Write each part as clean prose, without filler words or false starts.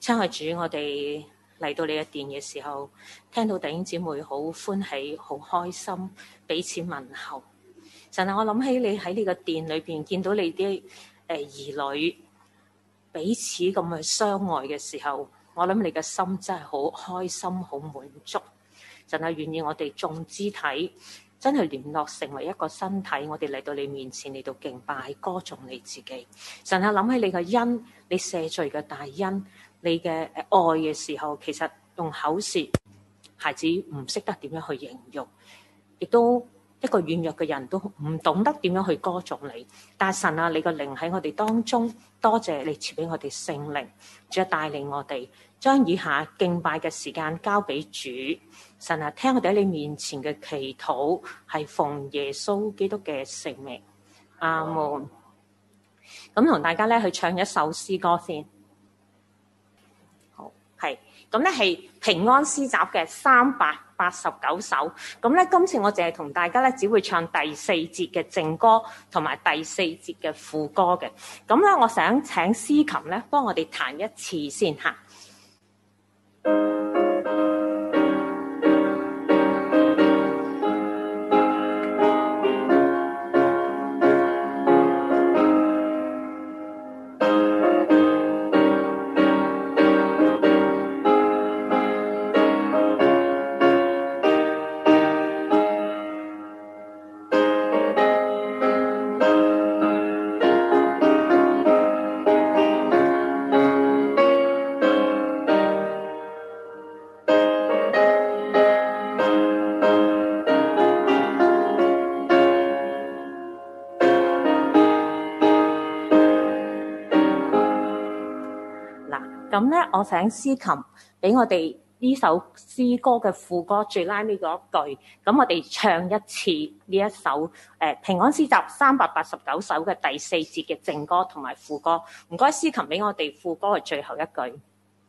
親愛主，我哋嚟到你嘅殿嘅時候，聽到弟兄姊妹好歡喜、好開心，彼此問候。神啊，我諗起你喺你嘅殿裏邊見到你啲兒女彼此咁去相愛嘅時候，我諗你嘅心真係好開心、好滿足。神啊，願意我哋眾肢體真係聯絡成為一個身體，我哋嚟到你面前嚟到敬拜、歌頌你自己。神啊，諗起你嘅恩，你赦罪嘅大恩，你嘅愛嘅時候，其實用口舌，孩子唔識得點樣去形容，亦都一個軟弱嘅人都唔懂得點樣去歌頌你。但係神啊，你個靈喺我哋當中，多謝你賜俾我哋聖靈，主啊，帶領我哋將以下敬拜嘅時間交俾主。神啊，聽我哋喺你面前嘅祈禱，係奉耶穌基督嘅聖名，阿門。咁同大家咧去唱一首詩歌先。好，係咁咧係平安詩集嘅389首。咁咧今次我淨係同大家咧只會唱第4節嘅正歌同埋第4節嘅副歌嘅。咁咧我想請司琴咧幫我哋彈一次先嚇。咁咧，我請司琴俾我哋呢首詩歌嘅副歌最拉尾嗰一句，咁我哋唱一次呢一首平安詩集389首嘅第4節嘅正歌同埋副歌。唔該，司琴俾我哋副歌嘅最後一句。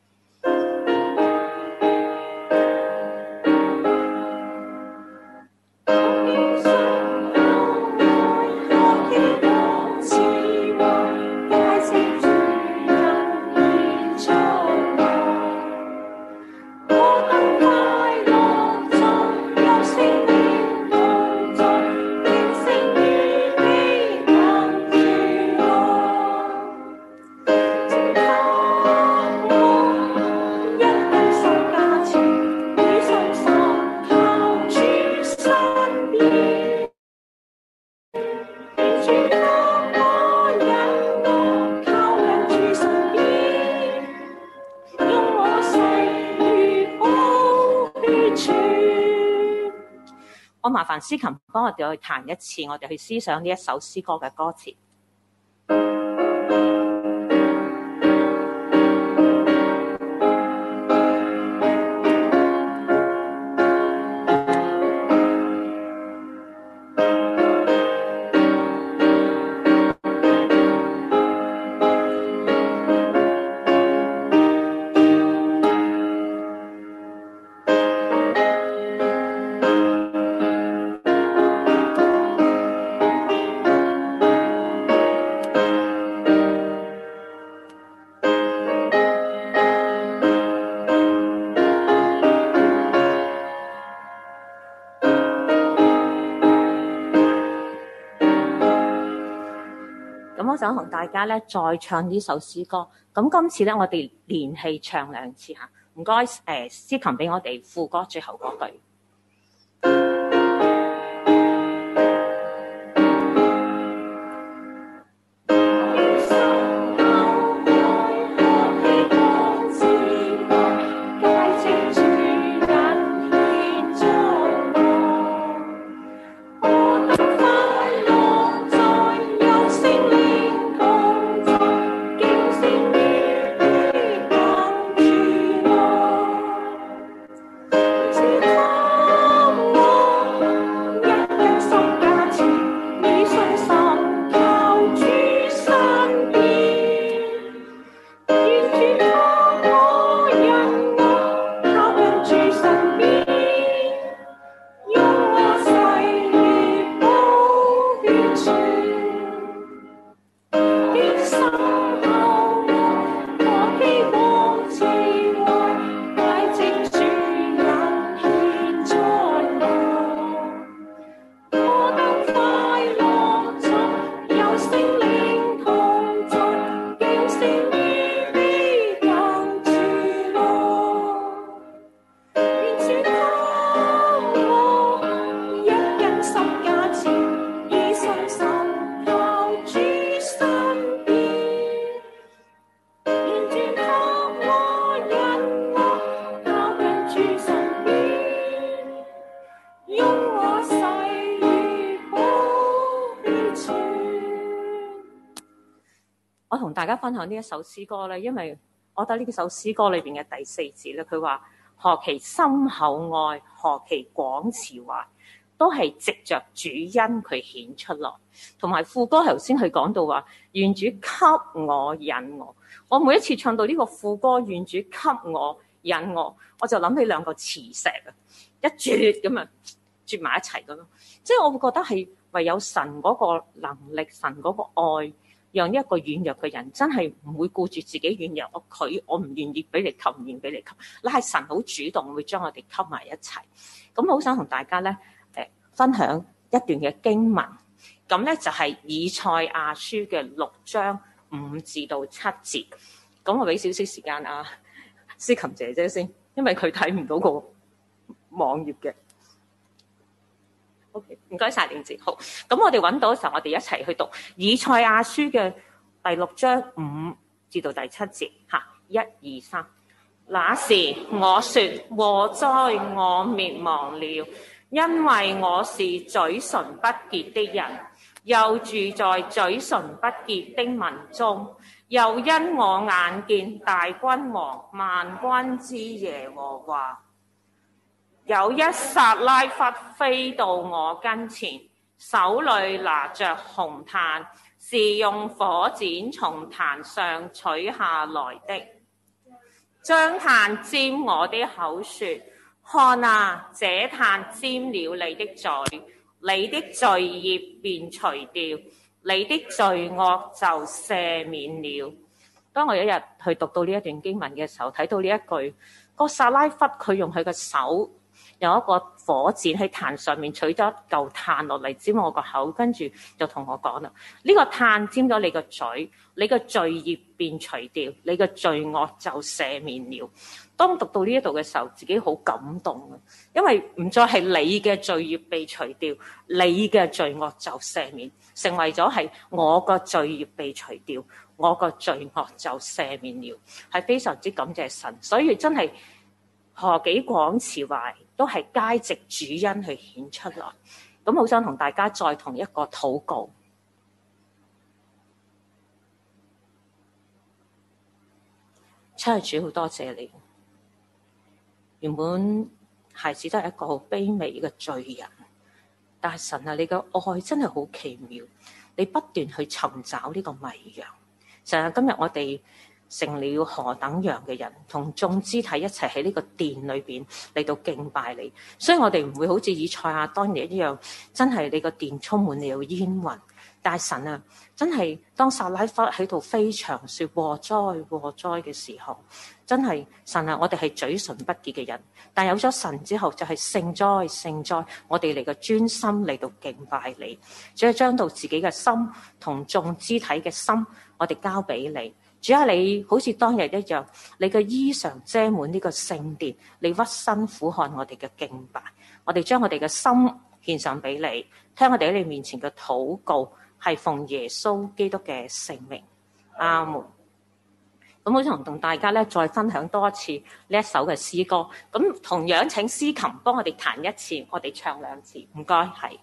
我麻煩司琴幫我哋去彈一次，我哋去思想呢一首詩歌嘅歌詞。我想同大家咧再唱呢首詩歌，咁今次咧我哋連氣唱2次嚇，唔該司琴俾我哋副歌最後嗰句。 知道大家分享呢一首詩歌咧，因為我覺得呢首詩歌裏邊嘅第四節咧，佢話何其深厚愛，何其廣慈懷，都係藉着主恩佢顯出來。同埋副歌頭先佢講到話，願主給我引我。我每一次唱到呢個副歌，願主給我引我，我就諗起兩個磁石啊，一絕咁啊，絕埋一齊咁咯。即係我會覺得係唯有神嗰個能力，神嗰個愛，讓一個軟弱嘅人真係唔會顧住自己軟弱，我唔願意俾你吸，唔願俾你吸，你係神好主動會將我哋吸埋一齊。咁好想同大家咧分享一段嘅經文，咁咧就係以賽亞書嘅6章5至到7節。咁我俾少少時間思琴姐姐先，因為佢睇唔到個網頁嘅。OK， 唔該晒，玲姐。好，咁我哋揾到嘅時候，我哋一齊去讀以賽亞書嘅第6章5至到第7節。1、2、3。那時我說：禍哉，我滅亡了，因為我是嘴唇不潔的人，又住在嘴唇不潔的民中。又因我眼見大君王萬軍之耶和華有一撒拉弗飛到我跟前，手裏拿着紅炭，是用火剪從壇上取下來的，將炭沾我的口說：看啊，這炭沾了你的嘴，你的罪孽便除掉，你的罪惡就赦免了。當我有一日去讀到呢一段經文嘅時候，睇到呢一句，個撒拉弗佢用佢嘅手有一個火剪喺壇上面取咗一嚿炭落嚟沾我個口，跟住就同我講啦：呢個炭沾咗你個嘴，你個罪孽便除掉，你個罪惡就赦免了。當讀到呢一度嘅時候，自己好感動啊！因為唔再係你嘅罪孽被除掉，你嘅罪惡就赦免，成為咗係我個罪孽被除掉，我個罪惡就赦免了，係非常之感謝神。所以真係何幾廣慈懷，都係皆藉主恩去顯出來。咁好想同大家再同一個禱告。真係主，好多謝你。原本孩子都係一個好卑微嘅罪人，但係神啊，你嘅愛真係好奇妙，你不斷去尋找呢個迷羊。神啊，今日我哋成了何等樣嘅人，同眾肢體一齊喺呢個殿裏邊嚟到敬拜你，所以我哋唔會好似以賽亞當年一樣，真係你個殿充滿了煙雲。但係神啊，真係當撒拉弗喺度飛翔說禍哉禍哉嘅時候，真係神啊，我哋係嘴唇不潔嘅人，但有咗神之後就係聖哉聖哉，我哋嚟個專心嚟到敬拜你，只係將到自己嘅心同眾肢體嘅心，我哋交俾你。主啊，你好似當日一樣，你嘅衣裳遮滿呢個聖殿，你屈身俯瞰我哋嘅敬拜，我哋將我哋嘅心獻上俾你，聽我哋喺你面前嘅禱告，係奉耶穌基督嘅聖名，阿門。咁好想同大家咧再分享多一次呢一首嘅詩歌。咁同樣請司琴幫我哋彈一次，我哋唱2次，唔該，係。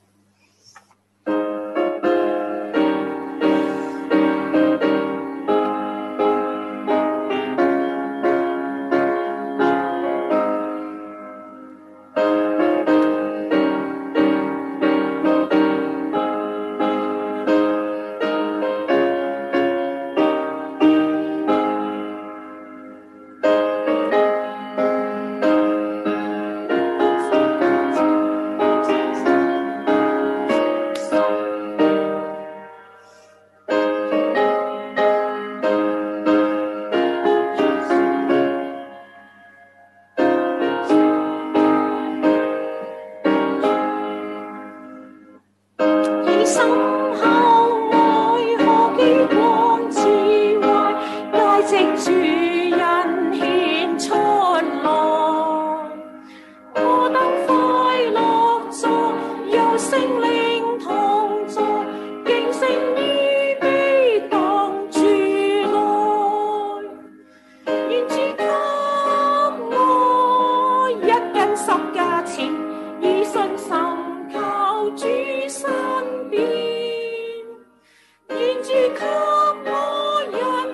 願主給我人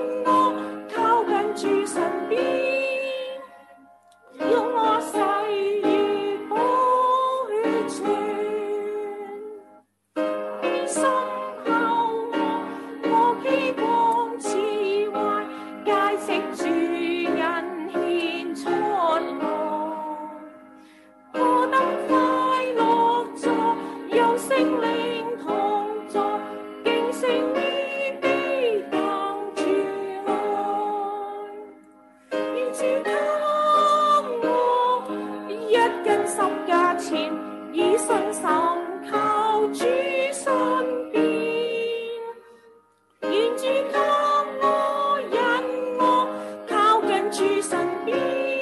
架前，以信心靠主身邊。願主給我引我靠近主身邊，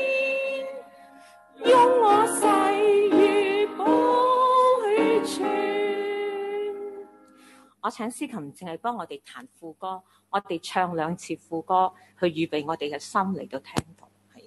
用我洗如寶血泉。我請司琴淨係幫我哋彈副歌，我哋唱2次副歌，去預備我哋嘅心嚟到聽到。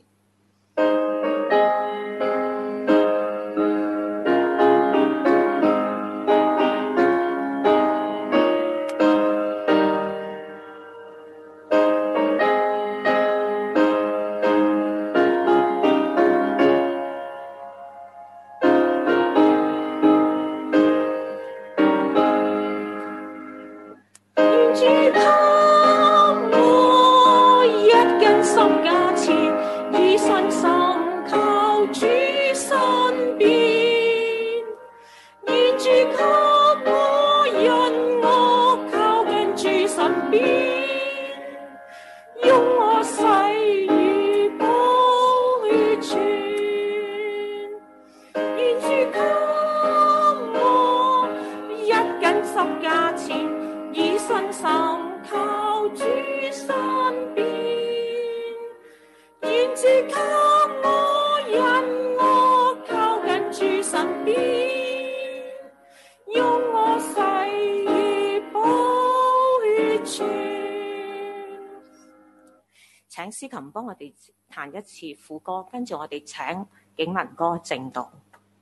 請司琴幫我哋彈1次副歌，跟住我哋請景文哥正道。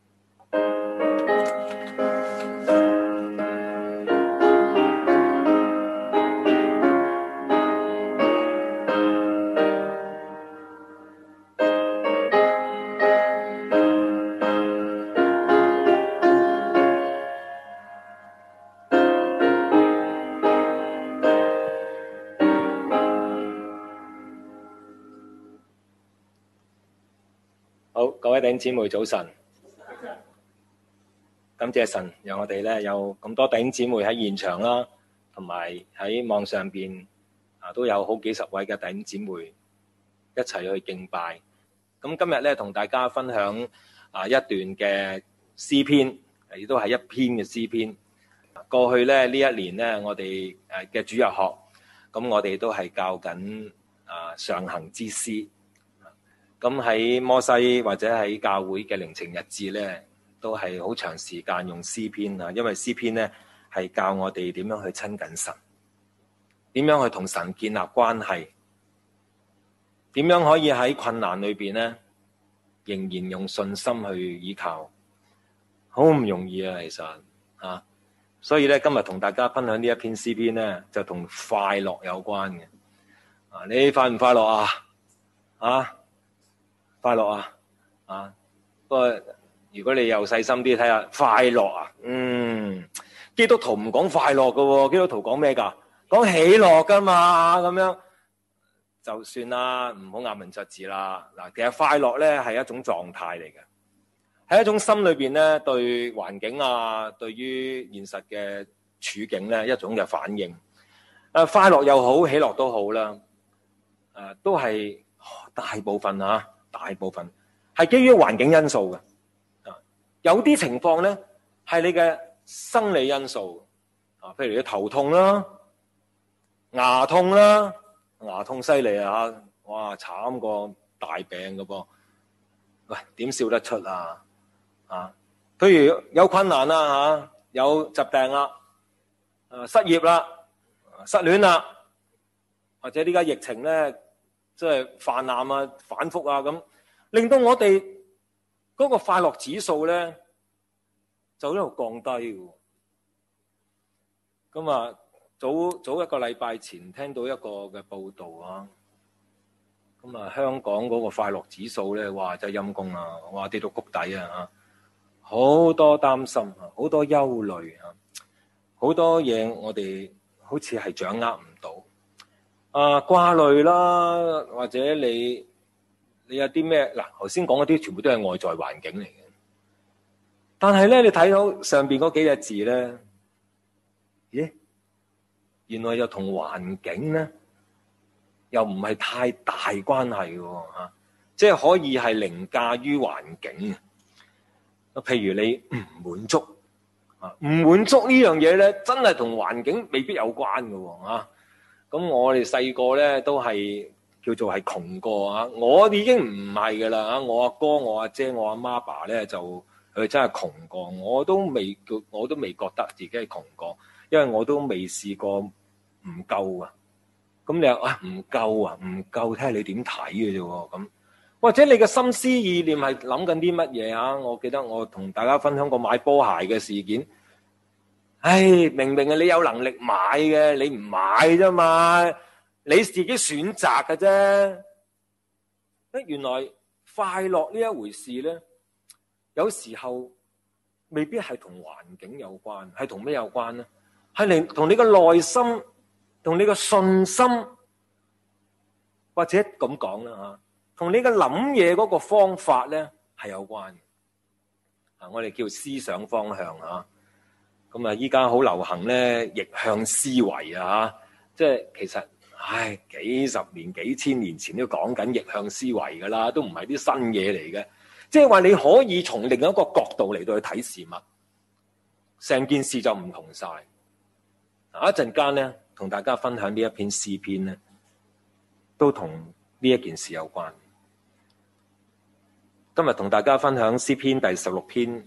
好，各位弟兄姊妹早晨，感謝神讓我哋咧有咁多弟兄姊妹喺現場啦，同埋喺網上邊都有好幾十位嘅弟兄姊妹一齊去敬拜。咁今日咧同大家分享一段嘅詩篇，亦都係一篇嘅詩篇。過去咧呢一年咧，我哋嘅主日學，咁我哋都係教緊上行之詩。咁喺摩西或者喺教會嘅靈情日誌咧，都係好長時間用詩篇啊，因為詩篇咧係教我哋點樣去親近神，點樣去同神建立關係，點樣可以喺困難裏邊咧仍然用信心去依靠，好唔容易啊，其實啊，所以咧今日同大家分享呢一篇詩篇咧，就同快樂有關嘅。你快唔快樂啊？快樂啊！不過如果你又細心啲睇下，快樂啊，基督徒唔講快樂噶，基督徒講咩噶？講喜樂噶嘛，咁樣就算啦，唔好咬文嚼字啦。嗱，其實快樂咧係一種狀態嚟嘅，係一種心裏邊咧對環境啊，對於現實嘅處境咧一種嘅反應。快樂又好，喜樂都好啦，都係大部分係基於環境因素嘅，有啲情況咧係你嘅生理因素，譬如你頭痛啦、牙痛啦，牙痛犀利啊，哇慘過大病噶噃，喂點笑得出啊？譬如有困難啦，有疾病啦，失業啦，失戀啦，或者呢家疫情咧。即係泛濫啊、反覆啊咁，令到我哋嗰個快樂指數咧就喺度降低嘅。咁早一個禮拜前聽到一個嘅報導啊，香港嗰個快樂指數咧，哇真係陰公啊，哇跌到谷底啊，好多擔心啊，好多憂慮啊，好多嘢我哋好似係掌握唔到。掛慮啦，或者你有啲咩嗱？頭先講嗰啲全部都係外在環境嚟嘅，但係咧，你睇到上邊嗰幾隻字咧，咦？原來又同環境咧又唔係太大關係嘅，即係可以係凌駕於環境嘅。 譬如你唔滿足啊，唔滿足呢樣嘢咧，真係同環境未必有關嘅喎啊。咁我哋細個咧都係叫做係窮過啊，我已經唔係㗎啦啊，我阿哥、我阿姐、我阿媽爸咧就佢真係窮過，我都未覺得自己係窮過，因為我都未試過唔夠啊。咁你話唔夠啊，唔夠，睇下你點睇嘅啫喎咁。或者你嘅心思意念係諗緊啲乜嘢啊？我記得我同大家分享過買波鞋嘅事件。唉，明明係你有能力買嘅，你唔買啫嘛，你自己選擇嘅啫。原來快樂呢一回事咧，有時候未必係同環境有關，係同咩有關咧？係同你嘅內心，同你嘅信心，或者咁講啦吓，同你嘅諗嘢嗰個方法咧係有關嘅。我哋叫思想方向啊。咁啊，依家好流行咧逆向思維啊，即係其實幾十年、幾千年前都講緊逆向思維噶啦，都唔係啲新嘢嚟嘅。即係話你可以從另一個角度嚟到去睇事物，成件事就唔同晒。一陣間咧，同大家分享呢一篇詩篇咧，都同呢一件事有關。今日同大家分享詩篇第16篇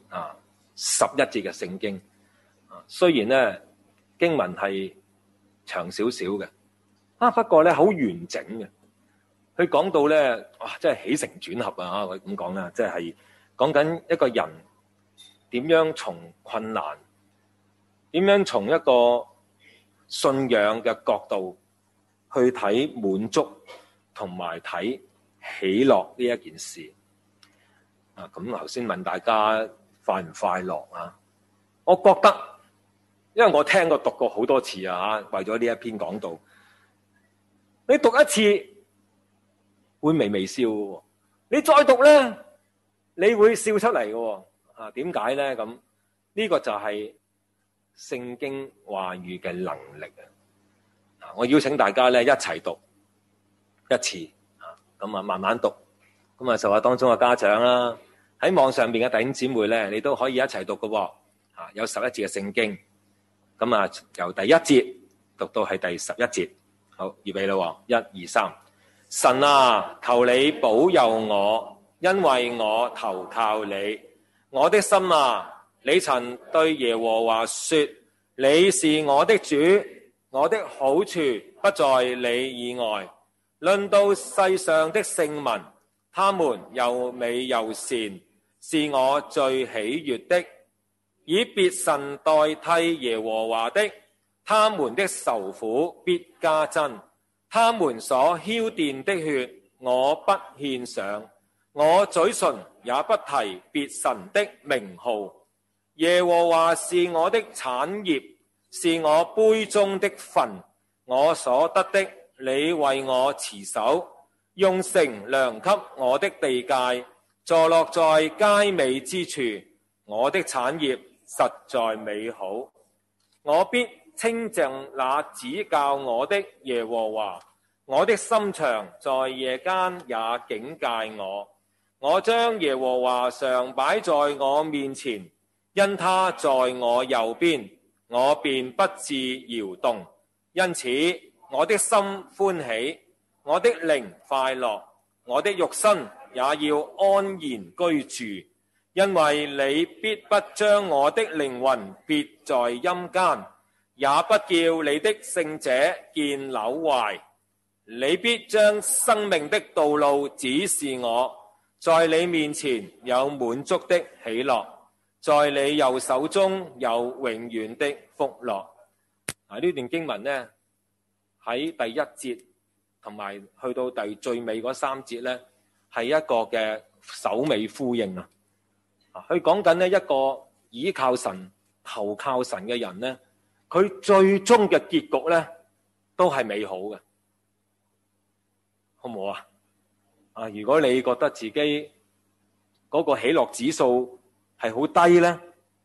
11節嘅聖經。雖然咧經文係長少少嘅，不過咧好完整嘅。佢講到咧，哇，真係起承轉合啊！佢咁講啦，即係講緊一個人點樣從困難，點樣從一個信仰嘅角度去睇滿足同埋睇喜樂呢一件事。咁頭先問大家快唔快樂啊？我覺得。因為我聽過讀過好多次啊，為咗呢一篇講道，你讀一次會微微笑嘅，你再讀咧，你會笑出嚟嘅。點解咧？咁呢個就係聖經話語嘅能力啊！我邀請大家咧一齊讀一次咁慢慢讀。咁就話當中嘅家長啦，喺網上邊嘅弟兄姊妹咧，你都可以一齊讀嘅。有11節嘅聖經。咁由第1節讀到係第11節，好，預備啦，1、2、3。神啊，求你保佑我，因為我投靠你。我的心啊，你曾對耶和華說，你是我的主，我的好處不在你以外。論到世上的聖民，他們又美又善，是我最喜悅的。以別神代替耶和華的，他們的愁苦必加增。他們所澆奠的血，我不獻上，我嘴唇也不提別神的名號。耶和華是我的產業，是我杯中的分，我所得的，你為我持守，用繩量給我的地界，坐落在佳美之處，我的產業實在美好，我必稱頌那指教我的耶和華。我的心腸在夜間也警戒我。我將耶和華常擺在我面前，因他在我右邊，我便不致搖動。因此我的心歡喜，我的靈快樂，我的肉身也要安然居住。因為你必不將我的靈魂撇在陰間，也不叫你的聖者見朽壞。你必將生命的道路指示我，在你面前有滿足的喜樂，在你右手中有永遠的福樂。呢段經文呢，喺第1節同埋去到最尾嗰3節呢，係一個嘅首尾呼應啊！佢講緊呢一個倚靠神、投靠神嘅人呢，佢最終嘅結局呢都係美好嘅，好唔好啊？如果你覺得自己嗰個喜樂指數係好低呢，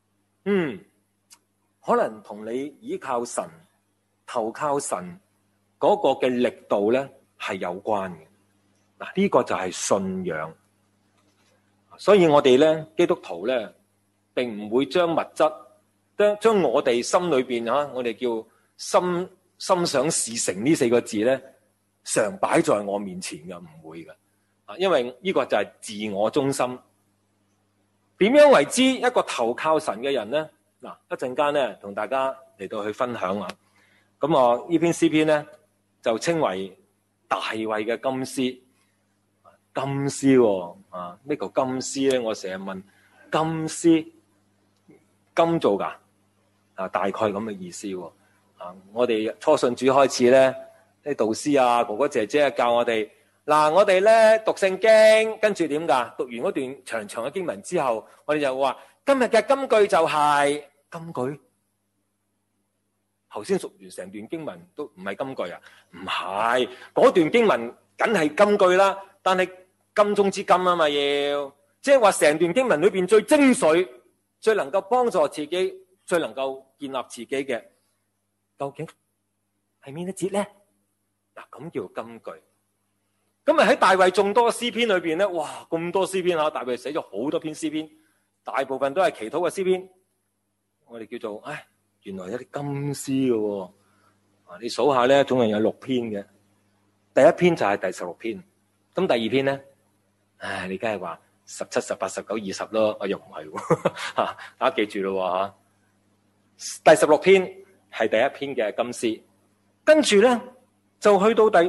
可能同你倚靠神、投靠神嗰個嘅力度呢係有關嘅。呢個就係信仰。所以我哋咧基督徒咧並唔會將物質將我哋心裏邊我哋叫心想事成呢4個字咧，常擺在我面前嘅，唔會嘅。因為呢個就係自我中心。點樣為之一個投靠神嘅人咧？嗱，一陣間咧同大家嚟到去分享啊。咁我呢篇詩篇咧就稱為大衛嘅金詩。金詩喎，咩叫金詩咧？我成日問金詩，金做噶大概咁嘅意思喎。我哋初信主開始咧，啲導師啊、哥哥姐姐教我哋。嗱，我哋咧讀聖經，跟住點㗎？讀完嗰段長長嘅經文之後，我哋就話今日嘅金句就係金句。頭先讀完成段經文都唔係金句啊？唔係，嗰段經文梗係金句啦。但係金中之金啊嘛，要即係話成段經文裏邊最精髓、最能夠幫助自己、最能夠建立自己嘅，究竟係邊一節咧？嗱，咁叫金句。咁咪喺大衛眾多詩篇裏邊咧，哇，咁多詩篇啊！大衛寫咗好多篇詩篇，大部分都係祈禱嘅詩篇。我哋叫做，原來有啲金詩嘅喎。你數下咧，總共有6篇嘅。第一篇就係第16篇，咁第二篇咧，你梗係話17、18、19、20咯，我又唔係喎。大家記住咯吓，第16篇係第一篇嘅金詩，跟住咧就去到第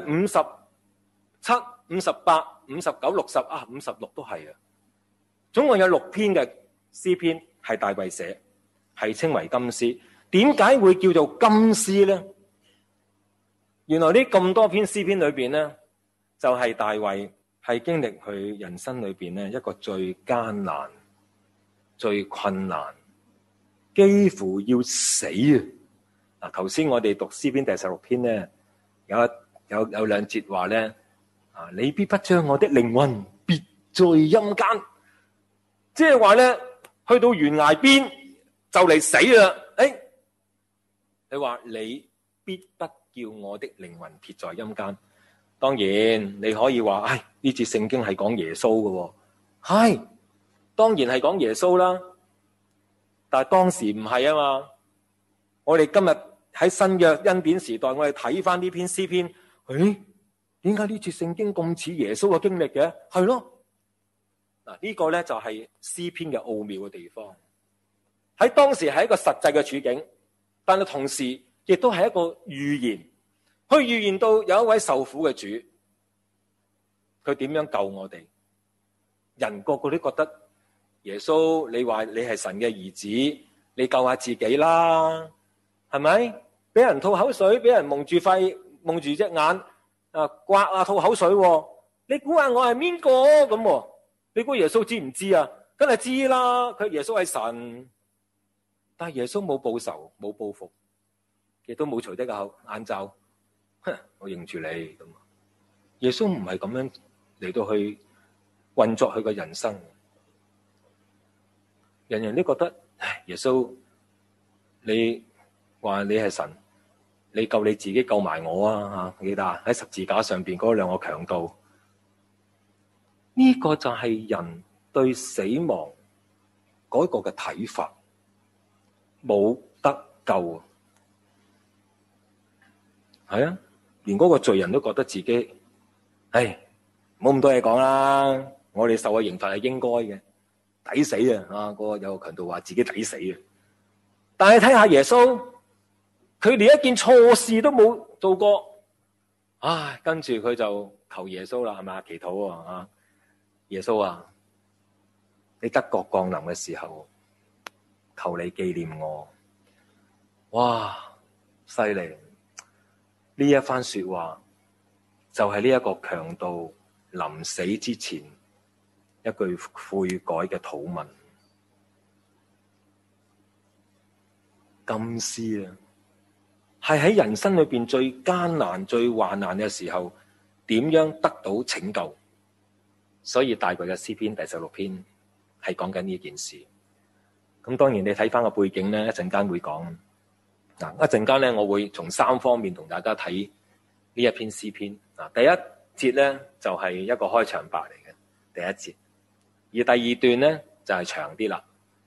57、58、59、60 56都係啊，總共有6篇嘅詩篇係大衛寫，係稱為金詩。點解會叫做金詩咧？原來呢咁多篇詩篇裏邊咧，就係大衛係經歷佢人生裏邊咧一個最艱難、最困難，幾乎要死啊！嗱，頭先我哋讀詩篇第16篇咧，有2節話咧。你必不將我的靈魂別在陰間，即係話咧，去到懸崖邊就嚟死啦！你話你必不叫我的靈魂撇在陰間。當然你可以話，呢節聖經係講耶穌嘅，係當然係講耶穌啦。但係當時唔係啊嘛。我哋今日喺新約恩典時代，我哋睇翻呢篇詩篇，點解呢節聖經咁似耶穌嘅經歷嘅？係咯，嗱，呢個咧就係詩篇嘅奧妙嘅地方。喺當時係一個實際嘅處境，但係同時亦都係一個預言，去預言到有一位受苦嘅主，佢點樣救我哋？人個個都覺得耶穌，你話你係神嘅兒子，你救下自己啦，係咪？俾人吐口水，俾人蒙住肺，蒙住隻眼。刮吐口水，你估下我係邊個咁？你估耶穌知唔知啊？梗係知啦，佢耶穌係神，但係耶穌冇報仇，冇報復，亦都冇除低個眼罩，我認住你咁。耶穌唔係咁樣嚟到去運作佢嘅人生，人人都覺得，耶穌，你話你係神。你救你自己救埋我啊！記得喺十字架上邊嗰2個強盜，呢個就係人對死亡嗰個嘅睇法，冇得救。係啊，連嗰個罪人都覺得自己，冇咁多嘢講啦。我哋受嘅刑罰係應該嘅，抵死啊！嗰個有個強盜話自己抵死啊。但係睇下耶穌。佢連一件錯事都冇做過，跟住佢就求耶穌啦，係咪？祈禱啊，耶穌啊，你得國降臨嘅時候，求你紀念我。哇，犀利！呢一番說話就係呢一個強盜臨死之前一句悔改嘅禱文，金詩啊！係喺人生裏邊最艱難、最患難嘅時候，點樣得到拯救？所以大衛嘅詩篇第16篇係講緊呢件事。咁當然你睇翻個背景咧，一陣間會講。嗱，一陣間咧，我會從3方面同大家睇呢一篇詩篇。嗱，第一節咧就係一個開場白嚟嘅，第一節。而第二段咧就係長啲啦，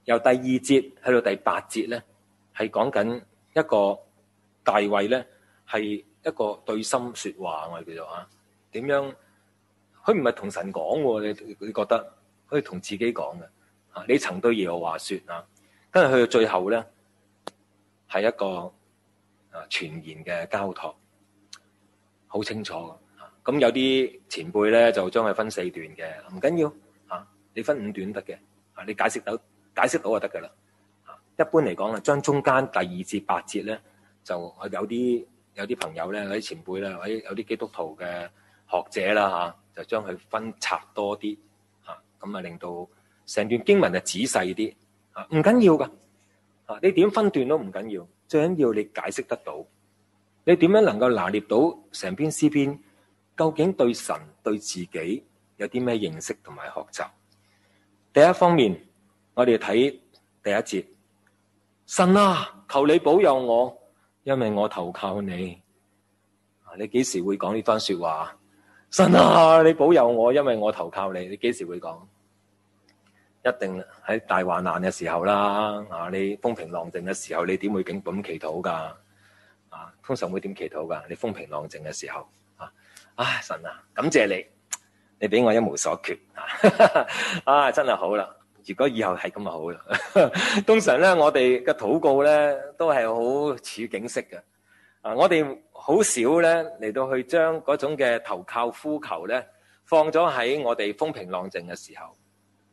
由第2節去到第8節咧，係講緊一個大衛咧係一個對心說話，我哋叫做點樣？佢唔係同神講喎，你覺得可以同自己講嘅。你曾對耶和華說跟住去到最後咧係一個全然嘅交託，好清楚嘅。咁有啲前輩咧就將佢分4段嘅，唔緊要你分5段得嘅，你解釋到就得噶啦。一般嚟講將中間第2至8節咧，就有啲朋友咧，有啲前輩咧，或者有啲基督徒嘅學者啦就將佢分拆多啲咁令到成段經文就仔細啲唔緊要噶你點分段都唔緊要，最緊要你解釋得到，你點樣能夠拿捏到成篇詩篇究竟對神對自己有啲咩認識同埋學習。第一方面，我哋睇第1節，神啊，求你保佑我，因為我投靠你。你幾時會講呢番說話？神啊，你保佑我，因為我投靠你。你幾時會講？一定喺大患難嘅時候啦。你風平浪靜嘅時候，你點會咁祈禱噶？通常會點祈禱噶？你風平浪靜嘅時候神啊，感謝你俾我一無所缺真係好啦。如果以後係咁就好啦。通常咧，我哋嘅禱告咧都係好處境式嘅。我哋好少咧嚟到去將嗰種嘅投靠呼求咧放咗喺我哋風平浪靜嘅時候。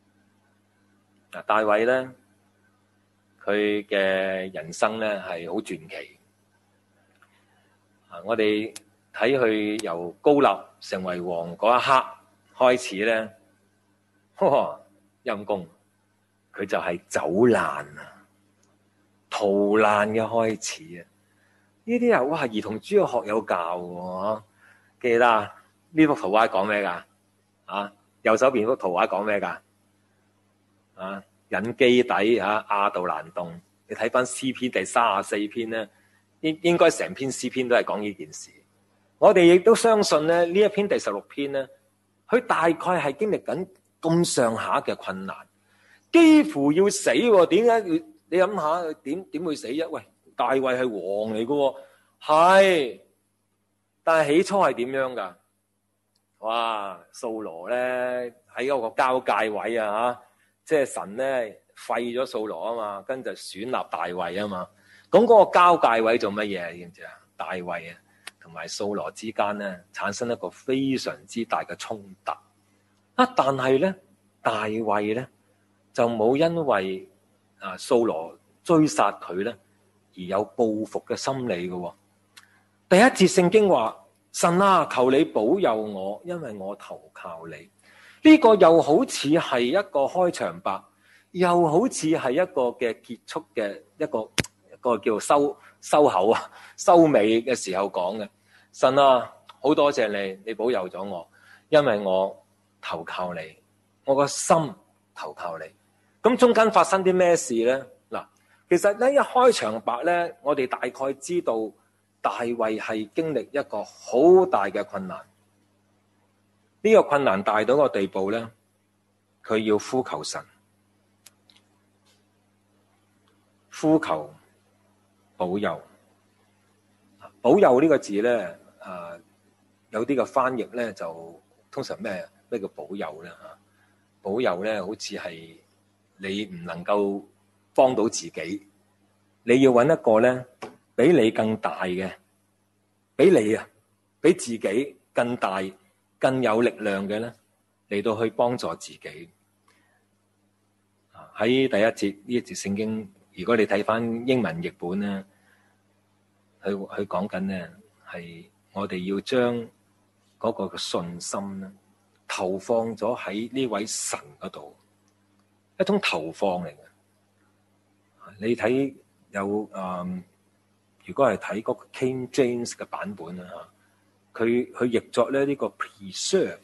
大衛咧，佢嘅人生咧係好傳奇。我哋睇佢由膏立成為王嗰一刻開始咧，陰公，佢就係走難逃難嘅開始呢啲哇，兒童主日學有教喎。記得呢幅圖畫講咩噶？右手邊幅圖畫講咩噶？隱基底亞杜蘭洞。你睇翻詩篇第34篇咧，應該成篇詩篇都係講呢件事。我哋亦都相信咧，呢一篇第16篇咧，佢大概係經歷緊咁上下嘅困難，幾乎要死。點解？你諗下，點會死啫？喂，大衛係王嚟㗎，係，但係起初係點樣噶？哇，掃羅咧喺嗰個交界位即係神咧廢咗掃羅啊嘛，跟住選立大衛啊嘛。咁嗰個交界位做乜嘢？知唔知啊？大衛同埋掃羅之間咧產生一個非常之大嘅衝突但係咧大衛咧就冇因為掃羅追殺佢咧而有報復嘅心理嘅。第1節聖經話：神啊，求你保佑我，因為我投靠你。呢個又好似係一個開場白，又好似係一個嘅結束嘅一個叫收口收尾嘅時候講嘅。神啊，好多謝你，你保佑咗我，因為我投靠你，我個心投靠你。咁中間發生啲咩事呢？嗱，其實咧一開場白咧，我哋大概知道大衛係經歷一個好大嘅困難。呢個困難大到個地步咧，佢要呼求神，呼求保佑。保佑呢個字咧，有啲嘅翻譯咧就通常咩叫保佑咧？保佑咧好似係你唔能夠幫到自己，你要揾一個咧比你更大嘅，比自己更大更有力量嘅咧嚟到去幫助自己。喺第1節呢一節聖經，如果你睇翻英文譯本咧，佢講緊咧係我哋要將嗰個嘅信心咧投放咗喺呢位神嗰度，一種投放嚟嘅。你睇有如果係睇嗰個 King James 嘅版本啦佢譯作咧呢個 preserve，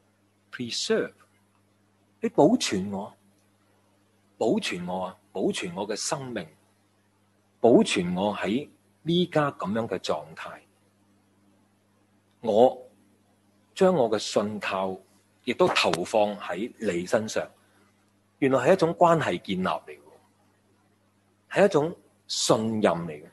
你保存我保存我嘅生命，保存我喺呢家咁樣嘅狀態。我將我嘅信靠亦都投放喺你身上。原來係一種關係建立嚟嘅。 係一種信任嚟嘅。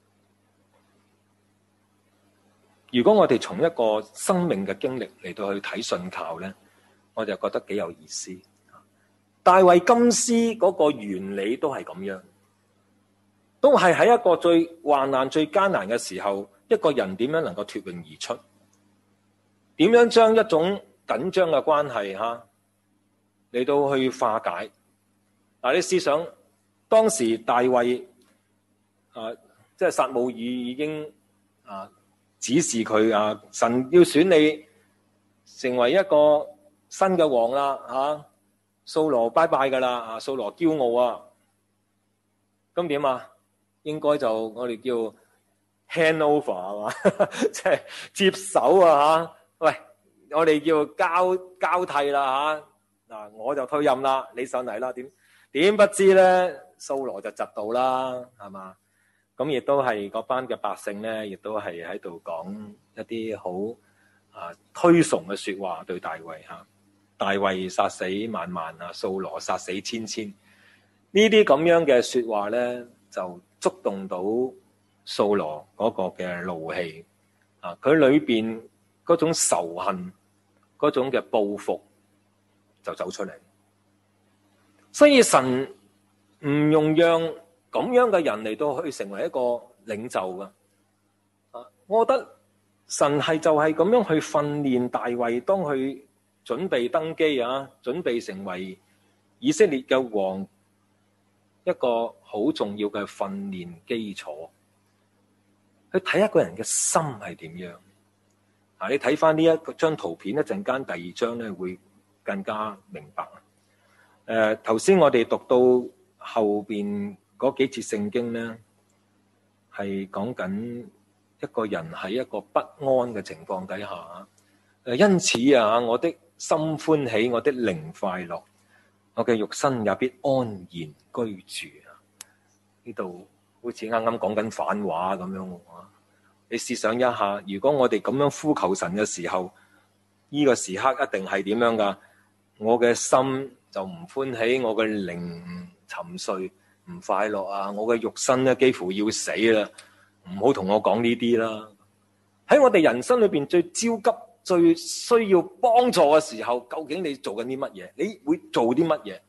如果我哋從一個生命嘅經歷嚟到去睇信靠咧，我就覺得幾有意思。大衛金絲嗰個原理都係咁樣，都係喺一個最患難、最艱難嘅時候，一個人點樣能夠脫穎而出？點樣將一種緊張嘅關係嚟到去化解？嗱，你試想當時大衛即係撒母耳已經指示佢神要選你成為一個新嘅王啦，掃羅拜拜噶啦，掃羅驕傲啊，咁點啊？應該就我哋叫 hand over 係嘛，即係接手啊。喂，我哋叫交替啦嗱，我就退任啦，你上嚟啦。點不知咧，掃羅就窒到啦，係嘛？咁亦都係嗰班嘅百姓咧，亦都係喺度講一啲好推崇嘅說話對大衛大衛殺死萬萬掃羅殺死千千，呢啲咁樣嘅說話咧，就觸動到掃羅嗰個嘅怒氣佢裏邊嗰種仇恨、嗰種嘅報復就走出嚟。所以神唔容讓咁樣嘅人嚟到去成為一個領袖噶我覺得神係就係咁樣去訓練大衛，當佢準備登基準備成為以色列嘅王，一個好重要嘅訓練基礎，去睇一個人嘅心係點樣。你睇翻呢一張圖片，一陣間第二章咧會更加明白。頭先我哋讀到後邊嗰幾節聖經咧，係講緊一個人喺一個不安嘅情況底下，因此我的心歡喜，我的靈快樂，我嘅肉身也必安然居住。呢度好似啱啱講緊反話咁樣。你試想一下，如果我哋咁樣呼求神嘅時候，呢個時刻一定係點樣噶？我嘅心就唔歡喜，我嘅靈沉睡唔快樂我嘅肉身咧幾乎要死啦！唔好同我講呢啲啦。喺我哋人生裏邊最焦急、最需要幫助嘅時候，究竟你做緊啲乜嘢？你會做啲乜嘢？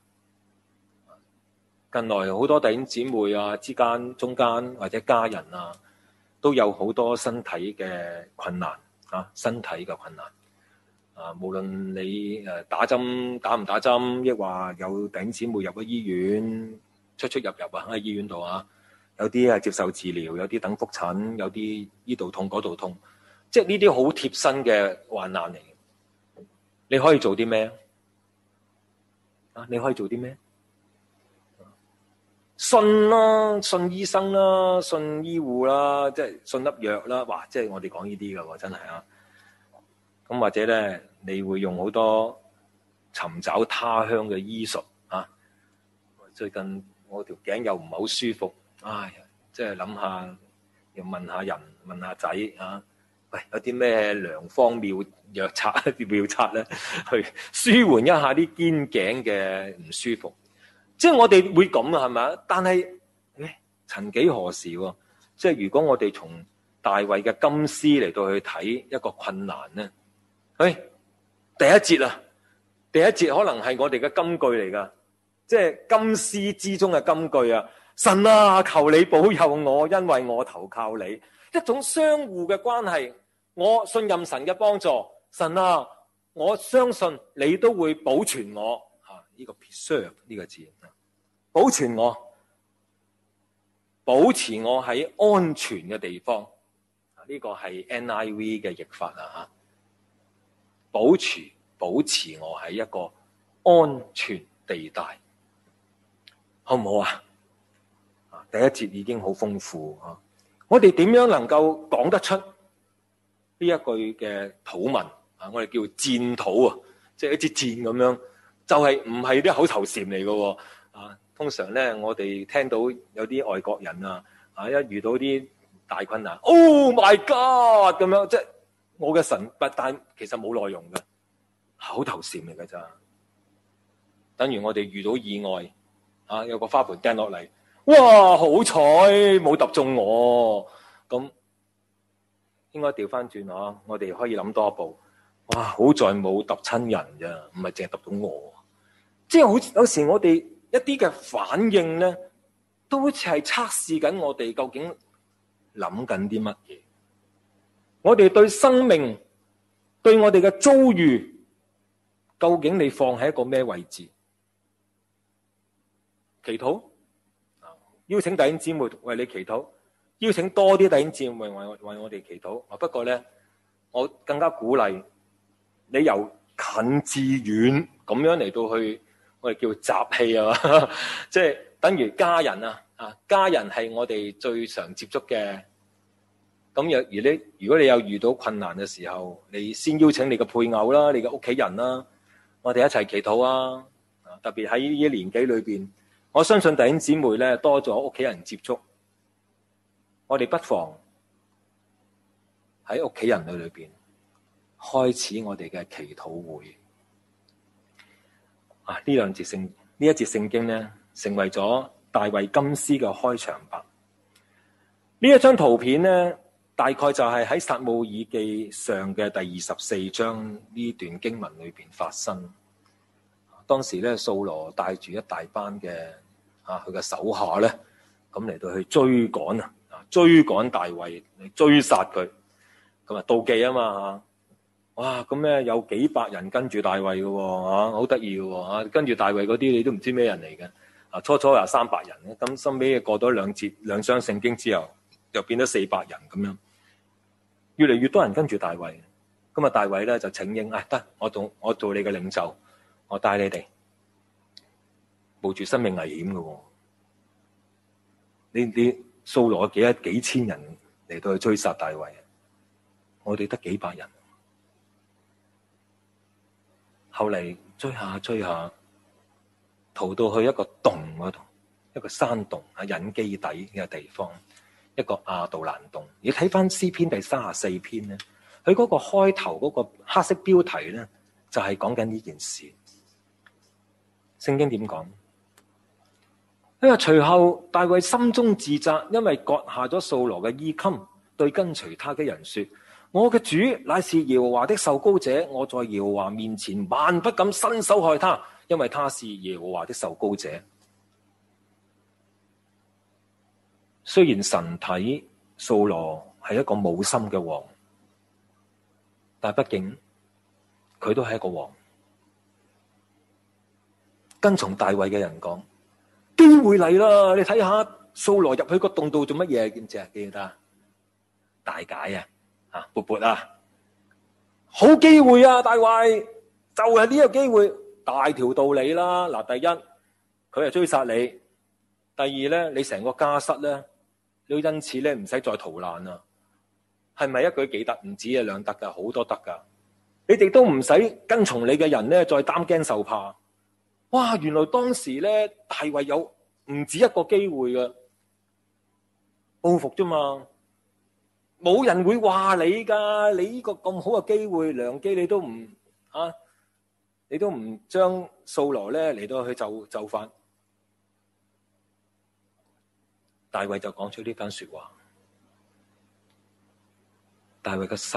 近來好多弟兄姊妹之間、中間或者家人都有好多身體嘅困難身體嘅困難無論你打針打唔打針，亦話有弟兄姊妹入咗醫院，出入喺醫院度有啲係接受治療，有啲等覆診，有啲呢度痛嗰度痛，即係呢啲好貼身嘅患難嚟。你可以做啲咩你可以做啲咩？信啦，信醫生啦，信醫護啦，即係信粒藥啦。哇！即係我哋講呢啲噶，真係咁或者咧，你會用好多尋找他鄉嘅醫術最近我條頸又唔係好舒服，即係諗下，又問下人，問下仔喂，有啲咩良方妙策咧，去舒緩一下啲肩頸嘅唔舒服。即係我哋會咁係咪？但係曾幾何時即係如果我哋從大衛嘅金絲嚟到去睇一個困難咧，第一節可能係我哋嘅金句嚟噶，即係金絲之中嘅金句神求你保佑我，因為我投靠你。一種相互嘅關係，我信任神嘅幫助，神我相信你都會保存我呢個 preserve 呢個字，保存我，保持我喺安全嘅地方。呢個係 NIV 嘅譯法保持我喺一個安全地帶，好唔好第一節已經好豐富我哋點樣能夠講得出呢一句嘅土文我哋叫戰土即係一支箭咁樣，就係唔係啲口頭禪嚟嘅通常咧，我哋聽到有啲外國人一遇到啲大困難 ，Oh my God 咁樣，即係我嘅神，但其實冇內容嘅，口頭禪嚟嘅咋。等於我哋遇到意外有個花盆掟落嚟， 哇，好彩冇揼中我。咁應該調翻轉啊！我哋可以諗多一步。哇，好在冇揼親人咋，唔係淨係揼到我。即係好有時我哋一啲嘅反應咧，都好似係測試緊我哋究竟諗緊啲乜嘢。我哋對生命、對我哋嘅遭遇，究竟你放喺一個咩位置？祈禱，邀請弟兄姊妹為你祈禱，邀請多啲弟兄姊妹為我哋祈禱。不過咧，我更加鼓勵你由近至遠咁樣嚟到去，我哋叫集氣啊，即係等於家人啊，家人係我哋最常接觸嘅。咁如果你有遇到困難嘅時候，你先邀請你嘅配偶啦，你嘅屋企人啦，我哋一齊祈禱啊！特別喺呢啲年紀裏邊，我相信弟兄姊妹咧多咗屋企人接觸，我哋不妨喺屋企人裏邊開始我哋嘅祈禱會。呢一節聖經咧，成為咗大衛金詩嘅開場白。呢一張圖片咧，大概就係喺撒母耳記上嘅第24章呢段經文裏邊發生。當時咧，掃羅帶住一大班嘅佢嘅手下咧，咁嚟到去追趕大衛，嚟追殺佢。咁啊妒忌啊嘛，哇！咁咧有幾百人跟住大衛嘅喎，好得意嘅喎，跟住大衛嗰啲你都唔知咩人嚟嘅。初初話300人，咁收尾過咗兩章聖經之後，又變咗400人咁樣，越嚟越多人跟住大衛。咁啊，大衛咧就請纓，得我做你嘅領袖，我帶你哋，冒住生命危險嘅喎。你掃羅幾千人嚟到去追殺大衛，我哋得幾百人。後嚟追下，逃到去一個洞嗰度，一個山洞隱基底嘅地方，一個亞杜蘭洞。你睇翻詩篇第34篇咧，佢嗰個開頭嗰個黑色標題咧，就係講緊呢件事。聖經點講？因為隨後大衛心中自責，因為割下咗掃羅嘅衣襟，對跟隨他嘅人說：我嘅主乃是耶和華的受膏者，我在耶和華面前萬不敢伸手害他，因為他是耶和華的受膏者。雖然神睇掃羅係一個冇心嘅王，但畢竟佢都係一個王。跟從大衛嘅人講：機會嚟啦！你睇下掃羅入去個洞度做乜嘢？記唔記得？記得大解啊！勃勃啊！好機會啊！大衛就係呢個機會，大條道理啦。嗱，第一佢係追殺你，第二咧你成個家室咧，你都因此咧唔使再逃難啊！係咪一舉幾得？唔止2得噶，好多得噶。你哋都唔使跟從你嘅人咧，再擔驚受怕。哇！原來當時咧大衛有唔止一個機會噶，報復啫嘛。冇人會話你噶，你呢個咁好嘅機會良機，你都唔將掃羅咧嚟到去就範。大衛就講出呢番說話。大衛嘅心，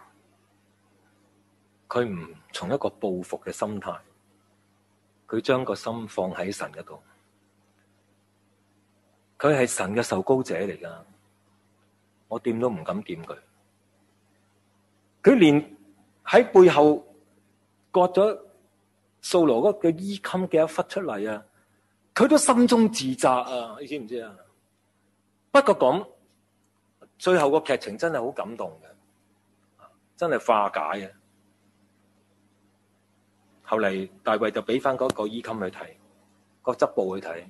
佢唔從一個報復嘅心態，佢將個心放喺神嗰度。佢係神嘅受膏者嚟噶。我掂都唔敢掂佢，佢連喺背後割咗掃羅嗰個衣襟嘅一忽出嚟啊，佢都心中自責啊！你知唔知啊？不過咁，最後個劇情真係好感動嘅，真係化解嘅。後嚟大衛就俾翻嗰個衣襟去睇，個側布去睇，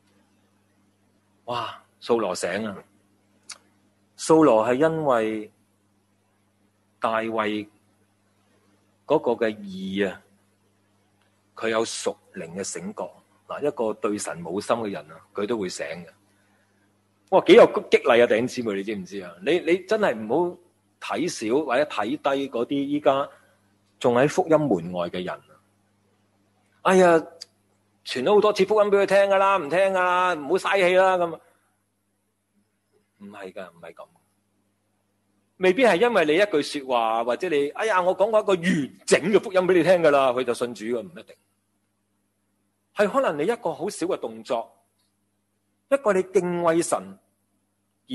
哇！掃羅醒啊！掃羅係因為大衛嗰個嘅義啊，佢有屬靈嘅醒覺。一個對神冇心嘅人啊，佢都會醒嘅。哇，幾有激勵啊！弟兄姊妹，你知唔知啊？你真係唔好睇小或者睇低嗰啲依家仲喺福音門外嘅人啊！哎呀， 傳咗好多次福音俾佢聽噶啦，唔聽啊，唔好嘥氣啦咁。唔係噶，唔係咁。未必係因為你一句說話，或者你哎呀，我講過一個完整嘅福音俾你聽噶啦，佢就信主噶，唔一定。係可能你一個好小嘅動作，一個你敬畏神而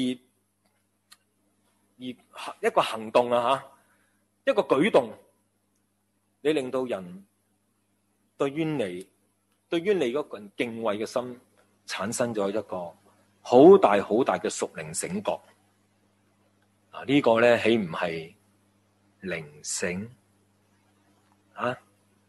一個行動啊吓，一個舉動，你令到人對於你嗰個敬畏嘅心產生咗一個好大好大嘅屬靈醒覺。呢個咧豈唔係靈性啊？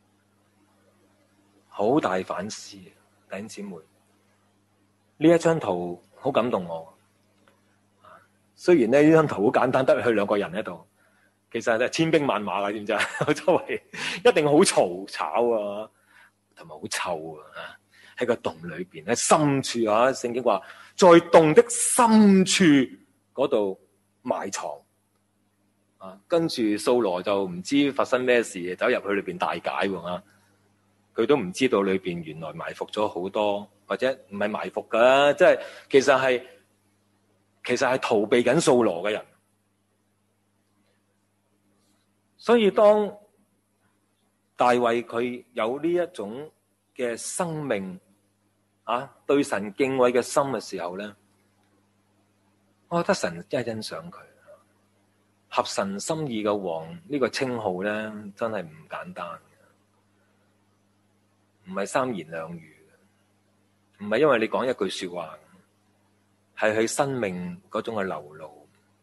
好大反思，弟兄姊妹，呢一張圖好感動我。雖然呢張圖好簡單，得佢兩個人喺度，其實係千兵萬馬噶，知唔知啊？周圍一定好嘈吵啊，同埋好臭啊！喺個洞裏邊，喺深處啊，聖經話在洞的深處嗰度埋藏啊。跟住掃羅就唔知發生咩事，走入去裏邊大解喎。佢都唔知道裏邊原來埋伏咗好多，或者唔係埋伏噶，即係其實係逃避緊掃羅嘅人。所以當大衛佢有呢一種嘅生命啊，對神敬畏嘅心嘅時候咧，我覺得神真係欣賞佢。合神心意嘅王呢個稱號咧，真係唔簡單。唔係三言兩語，唔係因為你講一句說話，係佢生命嗰種嘅流露。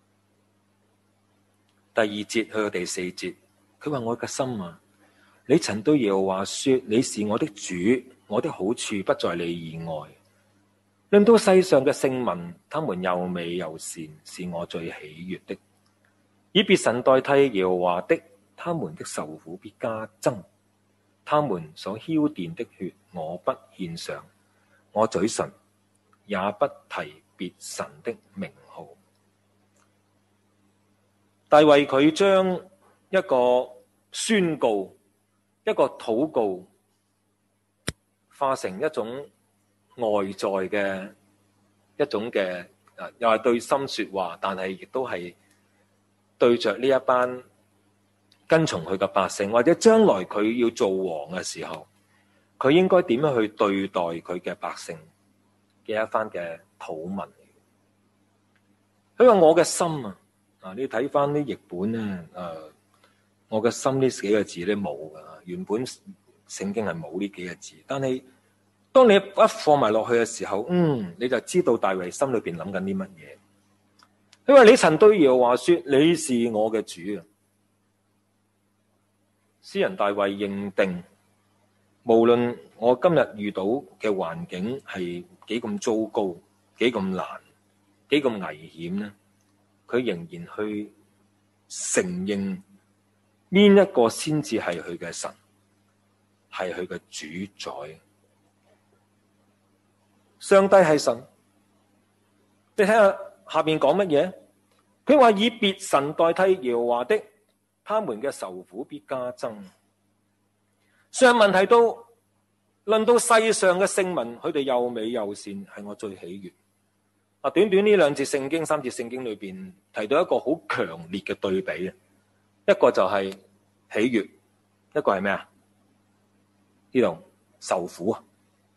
第二節去到第四節，佢話我嘅心啊，你曾對耶和華說，你是我的主，我的好處不在你以外。論到世上嘅聖民，他們又美又善，是我最喜悅的。以別神代替耶和華的，他們的愁苦必加增。他們所澆奠的血，我不獻上，我嘴唇也不提別神的名號。大衛佢將一個宣告、一個禱告，化成一種外在嘅一種嘅，又係對心說話，但係亦都係對着呢一班跟從佢嘅百姓，或者將來佢要做王嘅時候，佢應該點樣去對待佢嘅百姓嘅一番嘅禱文。佢話我嘅心啊，你睇翻啲譯本咧，我嘅心呢幾個字咧冇噶，原本聖經係冇呢幾個字，但係當你一放埋落去嘅時候，你就知道大衛心裏邊諗緊啲乜嘢。佢話你曾對耶和華說，你是我嘅主啊。詩人大衛認定，無論我今日遇到嘅環境係幾咁糟糕、幾咁難、幾咁危險咧，佢仍然去承認邊一個先至係佢嘅神，係佢嘅主宰。上帝係神，你睇下下邊講乜嘢？佢話以別神代替耶和華的，他們嘅愁苦必加增。上文提到，論到世上嘅聖民，佢哋又美又善，係我最喜悅。短短呢兩節聖經、三節聖經裏邊提到一個好強烈嘅對比，一個就係喜悅，一個係咩啊？呢度受苦啊！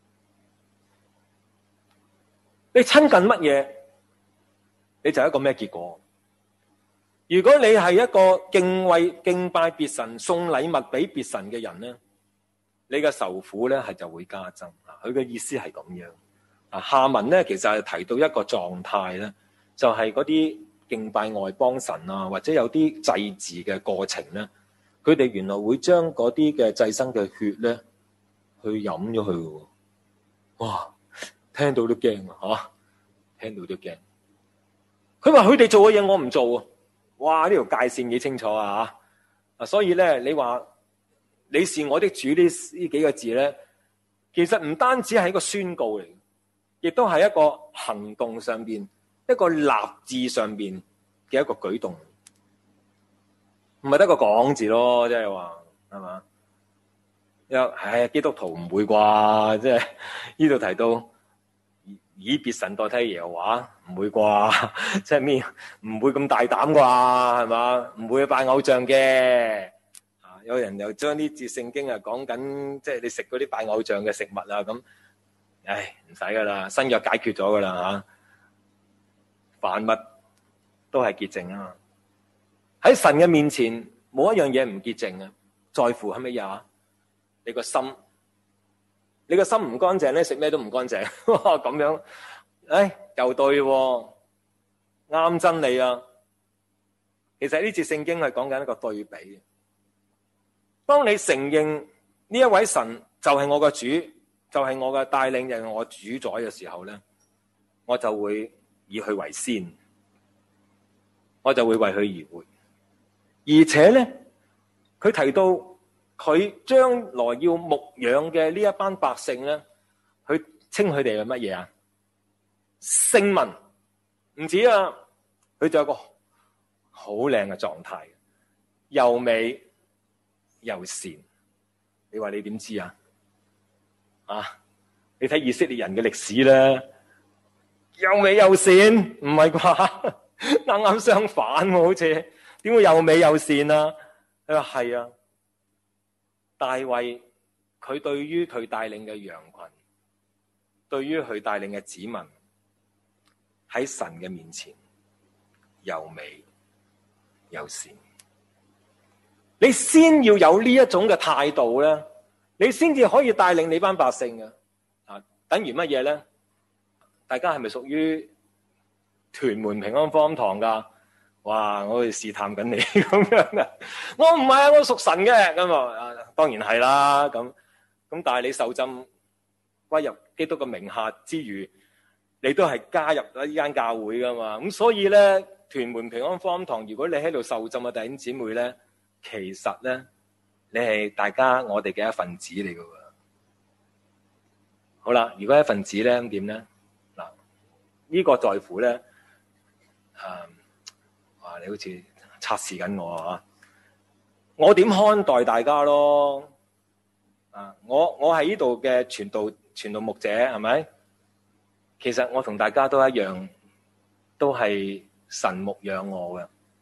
你親近乜嘢，你就係一個咩結果？如果你係一個敬拜別神、送禮物俾別神嘅人咧，你嘅愁苦咧係就會加增。佢嘅意思係咁樣。下文咧其實係提到一個狀態咧，就係嗰啲敬拜外邦神啊，或者有啲祭祀嘅過程咧，佢哋原來會將嗰啲嘅祭牲嘅血咧去飲咗佢嘅。哇！聽到都驚啊！聽到都驚。佢話佢哋做嘅嘢我唔做啊！哇！呢條界線幾清楚啊！所以咧，你話你是我的主呢幾個字咧，其實唔單止係一個宣告嚟，亦都係一個行動上邊、一個立志上邊嘅一個舉動，唔係得個講字咯，即係話係嘛？ 基督徒唔會啩？即係呢度提到以別神代替耶和華，唔會啩？即係咩？唔會咁大膽啩？係嘛？唔會拜偶像嘅。有人又將呢節聖經講緊，即係你食嗰啲拜偶像嘅食物咁，唔使噶啦，新約解決咗噶啦凡物都係潔淨啊！喺神嘅面前，冇一樣嘢唔潔淨啊！在乎係乜嘢？你個心，你個心唔乾淨咧，食咩都唔乾淨。咁樣，又對喎，啱真理啊！其實呢節聖經係講緊一個對比。當你承認呢一位神就係我嘅主，就係我嘅帶領，就係我主宰嘅時候咧，我就會以佢為先，我就會為佢而活。而且咧，佢提到佢將來要牧養嘅呢一班百姓咧，佢稱佢哋係乜嘢啊？聖民，唔止啊，佢仲有個好靚嘅狀態，又美又善。你話你點知啊？你睇以色列人嘅歷史咧，又美又善，唔係啩？啱啱相反喎，好似點會又美又善啊？佢話係啊，大衛佢對於佢帶領嘅羊群，對於佢帶領嘅子民，喺神嘅面前又美又善。你先要有呢一種嘅態度咧，你先至可以帶領你班百姓嘅。等於乜嘢咧？大家係咪屬於屯門平安福音堂噶？哇！我哋試探緊你咁樣啊！我唔係啊，我屬神嘅咁啊，當然係啦。咁但係你受浸歸入基督嘅名下之餘，你都係加入咗呢間教會噶嘛？咁所以咧，屯門平安福音堂，如果你喺度受浸嘅弟兄姊妹咧，其實咧，你係大家我哋嘅一份子嚟噶喎。好啦，如果一份子咧，咁點咧？嗱，呢個在乎咧，你好似測試緊我啊！我點看待大家咯？我係呢度嘅傳道牧者，係咪？其實我同大家都一樣，都係神牧養我嘅。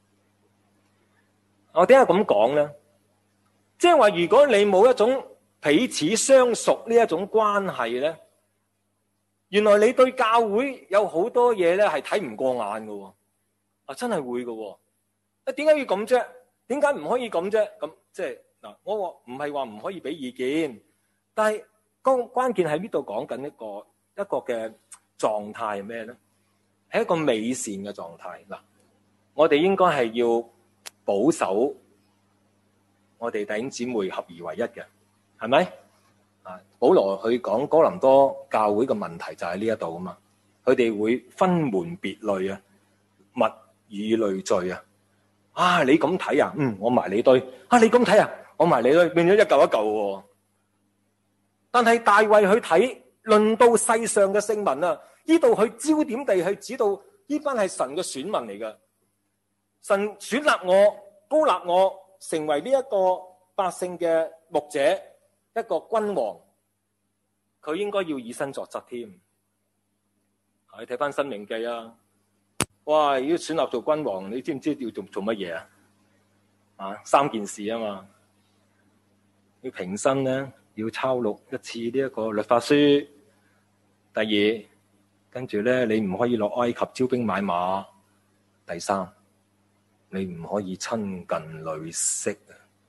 我點解咁講咧？即係話，如果你冇一種彼此相熟呢一種關係咧，原來你對教會有好多嘢咧係睇唔過眼嘅。真係會嘅。點解要咁啫？點解唔可以咁啫？咁即係嗱，我唔係話唔可以俾意見，但係關鍵喺呢度講緊一個嘅狀態係咩咧？係一個美善嘅狀態。嗱，我哋應該係要保守我哋弟兄姊妹合而為一嘅，係咪？保羅去講哥林多教會嘅問題就喺呢一度啊嘛，佢哋會分門別類啊，物以類聚啊！你咁睇啊？我埋你堆。你咁睇啊？我埋你堆，變咗一嚿一嚿喎。但係大衛去睇，論到世上嘅聖民啊，呢度佢焦點地去指到呢班係神嘅選民嚟嘅。神選立我，高立我，成為呢一個百姓嘅牧者，一個君王，佢應該要以身作則添。你睇翻《申命記》啊！哇！要選立做君王，你知唔知要做乜嘢啊？3件事啊嘛，要平身咧，要抄錄一次呢一個律法書。第二，跟住咧，你唔可以落埃及招兵買馬。第三，你唔可以親近女色。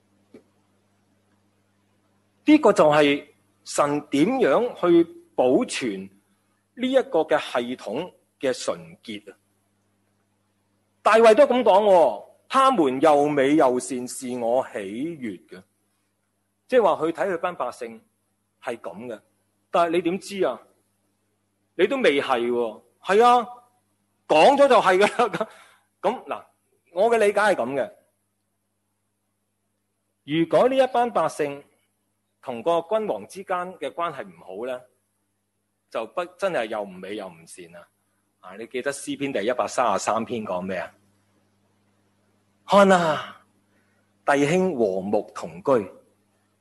呢個就係神點樣去保存呢一個嘅系統嘅純潔啊！大衛都咁講，他們又美又善，是我喜悅嘅。即係話佢睇佢班百姓係咁嘅，但係你點知啊？你都未係喎。係啊，講咗就係噶啦。咁嗱，我嘅理解係咁嘅。如果呢一班百姓同個君王之間嘅關係唔好咧，就真係又唔美又唔善啊！你記得詩篇第133篇講咩啊？看啊，弟兄和睦同居，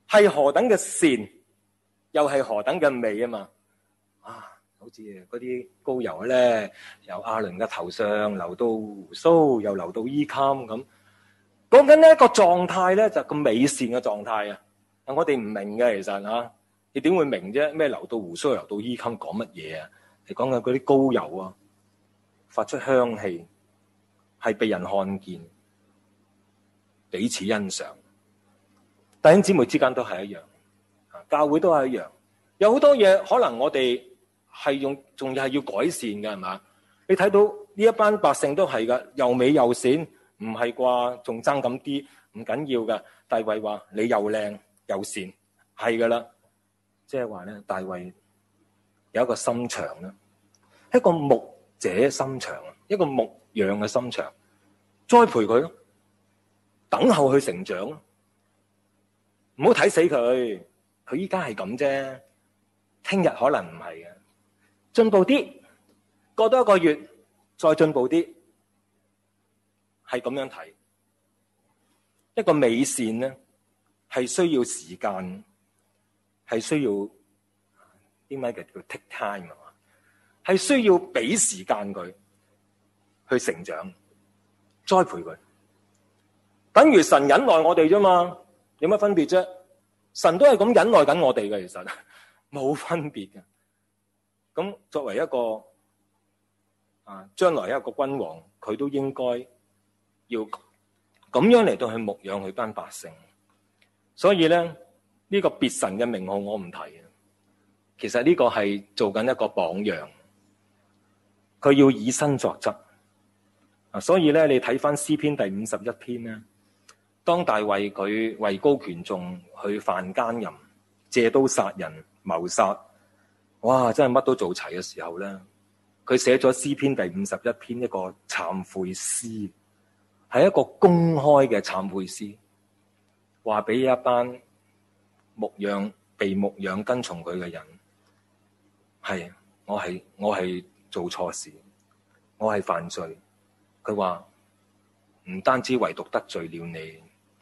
係何等嘅善，又係何等嘅美啊嘛！好似嗰啲膏油咧，由亞倫嘅頭上流到鬍鬚，又流到衣襟咁。講緊呢一個狀態咧，就咁美善嘅狀態啊！我哋唔明嘅，其實啊，你點會明啫？咩流到鬍鬚，流到衣襟，講乜嘢啊？你講緊嗰啲膏油啊，發出香氣，係被人看見，彼此欣賞。弟兄姊妹之間都係一樣，教會都係一樣。有好多嘢可能我哋係仲係要改善嘅，係嘛？你睇到呢一班百姓都係噶，又美又善，唔係啩？仲爭咁啲，唔緊要噶。大衛話你又靚又善，係噶啦。即係話咧，大衛有一個心腸啦，一個牧者心腸，一個牧養嘅心腸，栽培佢咯，等候佢成長咯。唔好睇死佢，佢依家係咁啫，聽日可能唔係嘅，進步啲，過多一個月再進步啲，係咁樣睇。一個美善咧，係需要時間，係需要啲咩叫 take time 啊？係需要俾時間佢去成長，栽培佢，等於神忍耐我哋啫嘛。有乜分別啫？神都係咁忍耐緊我哋嘅，其實冇分別嘅。咁作為一個將來一個君王，佢都應該要咁樣嚟到去牧養佢班百姓。所以咧，呢個別神嘅名號我唔提嘅。其實呢個係做緊一個榜樣，佢要以身作則。所以咧，你睇翻詩篇第51篇咧。當大衛佢位高權重去犯奸淫、借刀殺人、謀殺，哇！真係乜都做齊嘅時候咧，佢寫咗詩篇第51篇一個懺悔詩，係一個公開嘅懺悔詩，話俾一班被牧養跟從佢嘅人，係我係做錯事，我係犯罪。佢話唔單止唯獨得罪了你。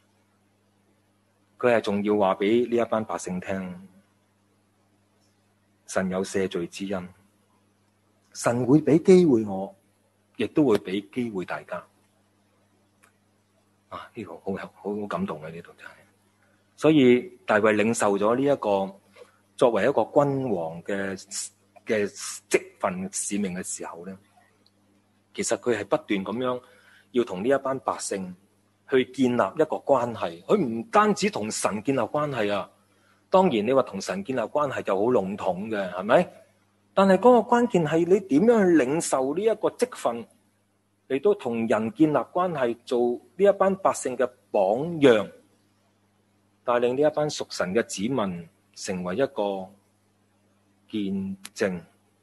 佢係仲要話俾呢一班百姓聽，神有赦罪之恩，神會俾機會我，亦都會俾機會大家。呢個好感動嘅，呢度真係。所以大衛領受咗呢一個作為一個君王嘅職分使命嘅時候咧，其實佢係不斷咁樣要同呢一班百姓去建立一個關係。佢唔單止同神建立關係啊，當然你話同神建立關係就好籠統嘅，係咪？但係嗰個關鍵係你點樣去領受呢一個職分，嚟到同人建立關係，做呢一班百姓嘅榜樣，帶領呢一班屬神嘅子民成為一個見證。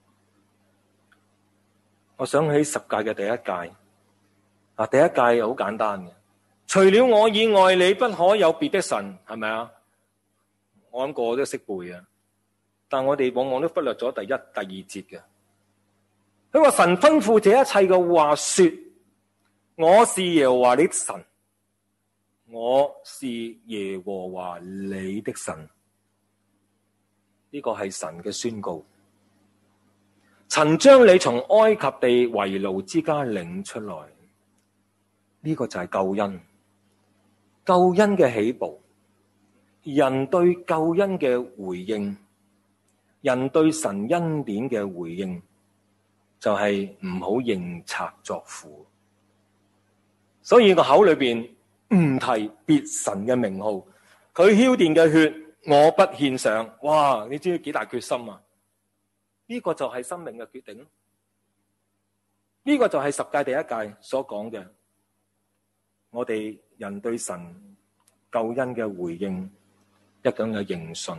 我想起十誡嘅第一誡，第一誡好簡單嘅，除了我以外，你不可有別的神，係咪啊？我諗個個都識背啊，但我哋往往都忽略咗第一、第二節嘅。佢話神吩咐這一切嘅話說：我是耶和華你的神，我是耶和華你的神。呢個係神嘅宣告。曾將你從埃及地為奴之家領出來。呢個就係救恩，救恩嘅起步，人對救恩嘅回應，人對神恩典嘅回應，就係唔好認賊作父。所以個口裏邊唔提別神嘅名號，佢澆奠嘅血我不獻上。哇！你知唔知幾大決心啊？呢個就係生命嘅決定。呢個就係十誡第一誡所講嘅。我哋人對神救恩嘅回應，一種嘅認信。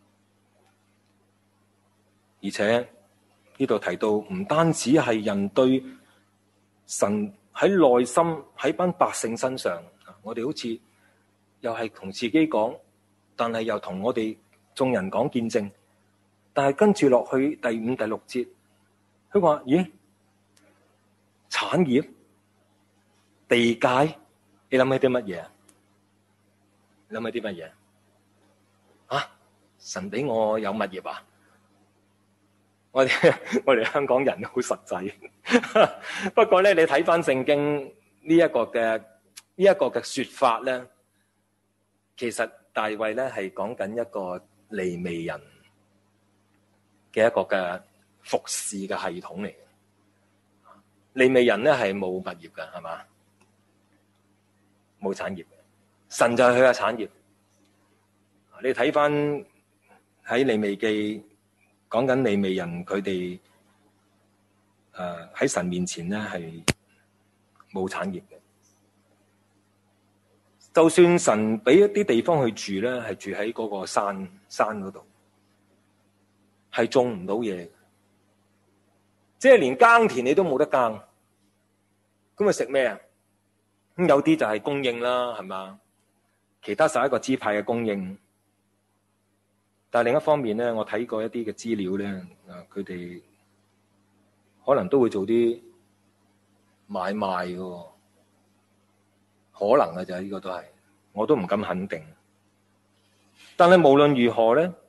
而且呢度提到唔單止係人對神喺內心喺班百姓身上，我哋好似又係同自己講，但係又同我哋眾人講見證。但係跟住落去第5、第6節，佢話：咦，產業、地界，你諗起啲乜嘢？諗起啲乜嘢？ 神俾我有物業啊！我哋香港人好實際。不過咧，你睇翻聖經呢一個嘅說法咧，其實大衛咧係講緊一個利未人嘅一個嘅服侍嘅系統嚟嘅。利未人咧係冇物業嘅，係嘛？冇產業嘅，神就係佢嘅產業。你睇翻喺利未記講緊利未人佢哋喺神面前咧係冇產業嘅。就算神俾一啲地方去住咧，係住喺嗰個山嗰度，係種唔到嘢，即係連耕田你都冇得耕，咁咪食咩啊？咁有啲就係供應啦，係嘛？其他11個支派嘅供應。但係另一方面咧，我睇過一啲嘅資料咧，佢哋可能都會做啲買賣嘅，可能嘅就係呢個都係，我都唔敢肯定。但係無論如何咧，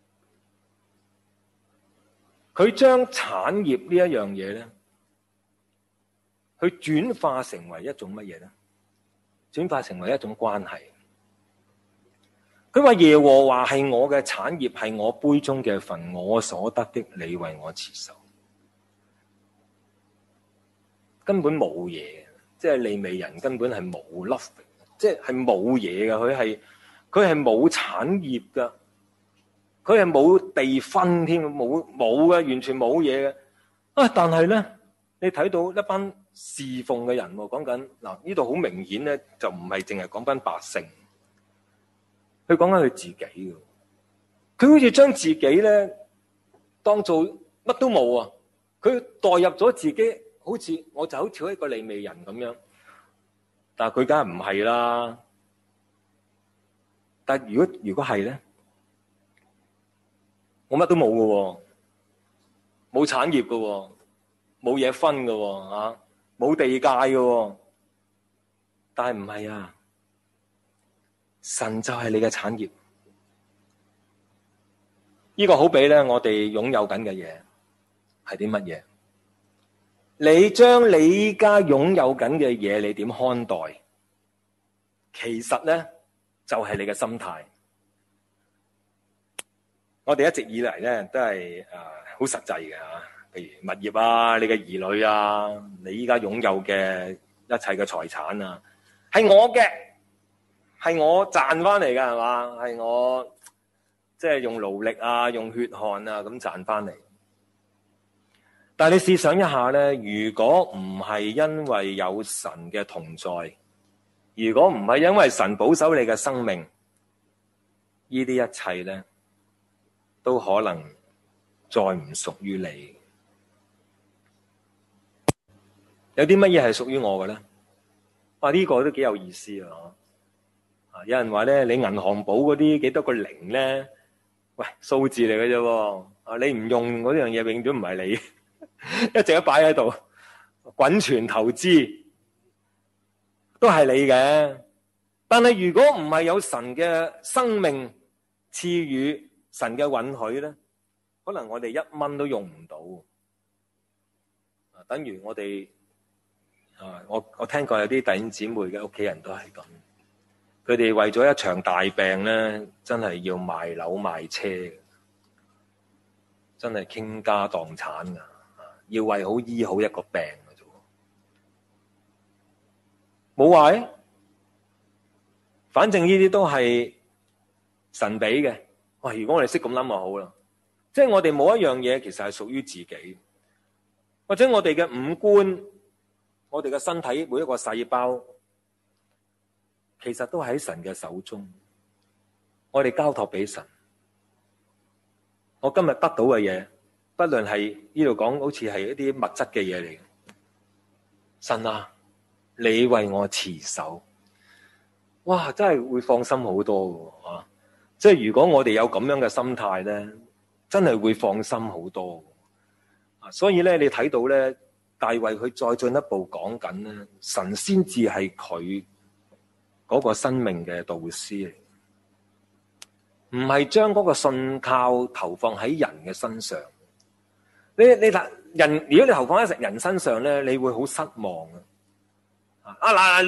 佢將產業呢一樣嘢咧，去轉化成為一種乜嘢咧？轉化成為一種關係。佢話耶和華係我嘅產業，係我杯中嘅份，我所得的，你為我持守。根本冇嘢，即係利未人根本係冇 love， 即係冇嘢嘅。佢係冇產業噶，佢係冇地分添，冇嘅，完全冇嘢嘅。但係咧，你睇到一班侍奉嘅人，講緊嗱，呢度好明顯咧，就唔係淨係講緊百姓。佢講緊佢自己嘅，佢好似將自己咧當做乜都冇啊！佢代入咗自己，好似一個利未人咁樣，但係佢梗係唔係啦。但係如果係咧，我乜都冇嘅，冇產業嘅，冇嘢分嘅，冇地界嘅，但係唔係啊！神就係你嘅產業，呢個好比咧，我哋擁有緊嘅嘢係啲乜嘢？你將你而家擁有緊嘅嘢，你點看待？其實咧，就係你嘅心態。我哋一直以嚟咧都係好實際嘅吓，譬如物業啊、你嘅兒女啊、你依家擁有嘅一切嘅財產啊，係我嘅。係我賺翻嚟嘅，係嘛？係我即係用勞力啊，用血汗啊咁賺翻嚟。但係你試想一下咧，如果唔係因為有神嘅同在，如果唔係因為神保守你嘅生命，呢啲一切咧都可能再唔屬於你。有啲乜嘢係屬於我嘅咧？呢個都幾有意思啊！有人話咧，你銀行簿嗰啲幾多個零咧？喂，數字嚟嘅啫。你唔用嗰樣嘢，永遠唔係你，一直都擺喺度，滾存投資都係你嘅。但係如果唔係有神嘅生命賜予，神嘅允許咧，可能我哋1蚊都用唔到。等於我哋我聽過有啲弟兄姊妹嘅屋企人都係咁。佢哋為咗一場大病咧，真係要賣樓賣車，真係傾家蕩產噶，要為好醫好一個病嘅啫，冇壞。反正呢啲都係神俾嘅。如果我哋識咁諗就好啦，即係我哋冇一樣嘢其實係屬於自己，或者我哋嘅五官、我哋嘅身體每一個細胞，其實都喺神嘅手中，我哋交託俾神。我今日得到嘅嘢，不論係呢度講好似係一啲物質嘅嘢嚟，神啊，你為我持守，哇，真係會放心好多嘅。即係如果我哋有咁樣嘅心態咧，真係會放心好多。所以咧，你睇到咧，大衛佢再進一步講緊咧，神先至係佢嗰個生命嘅導師嚟。 唔係將嗰個信靠投放喺人嘅身上。你睇人，如果你投放喺人身上咧，你會好失望啊！嗱，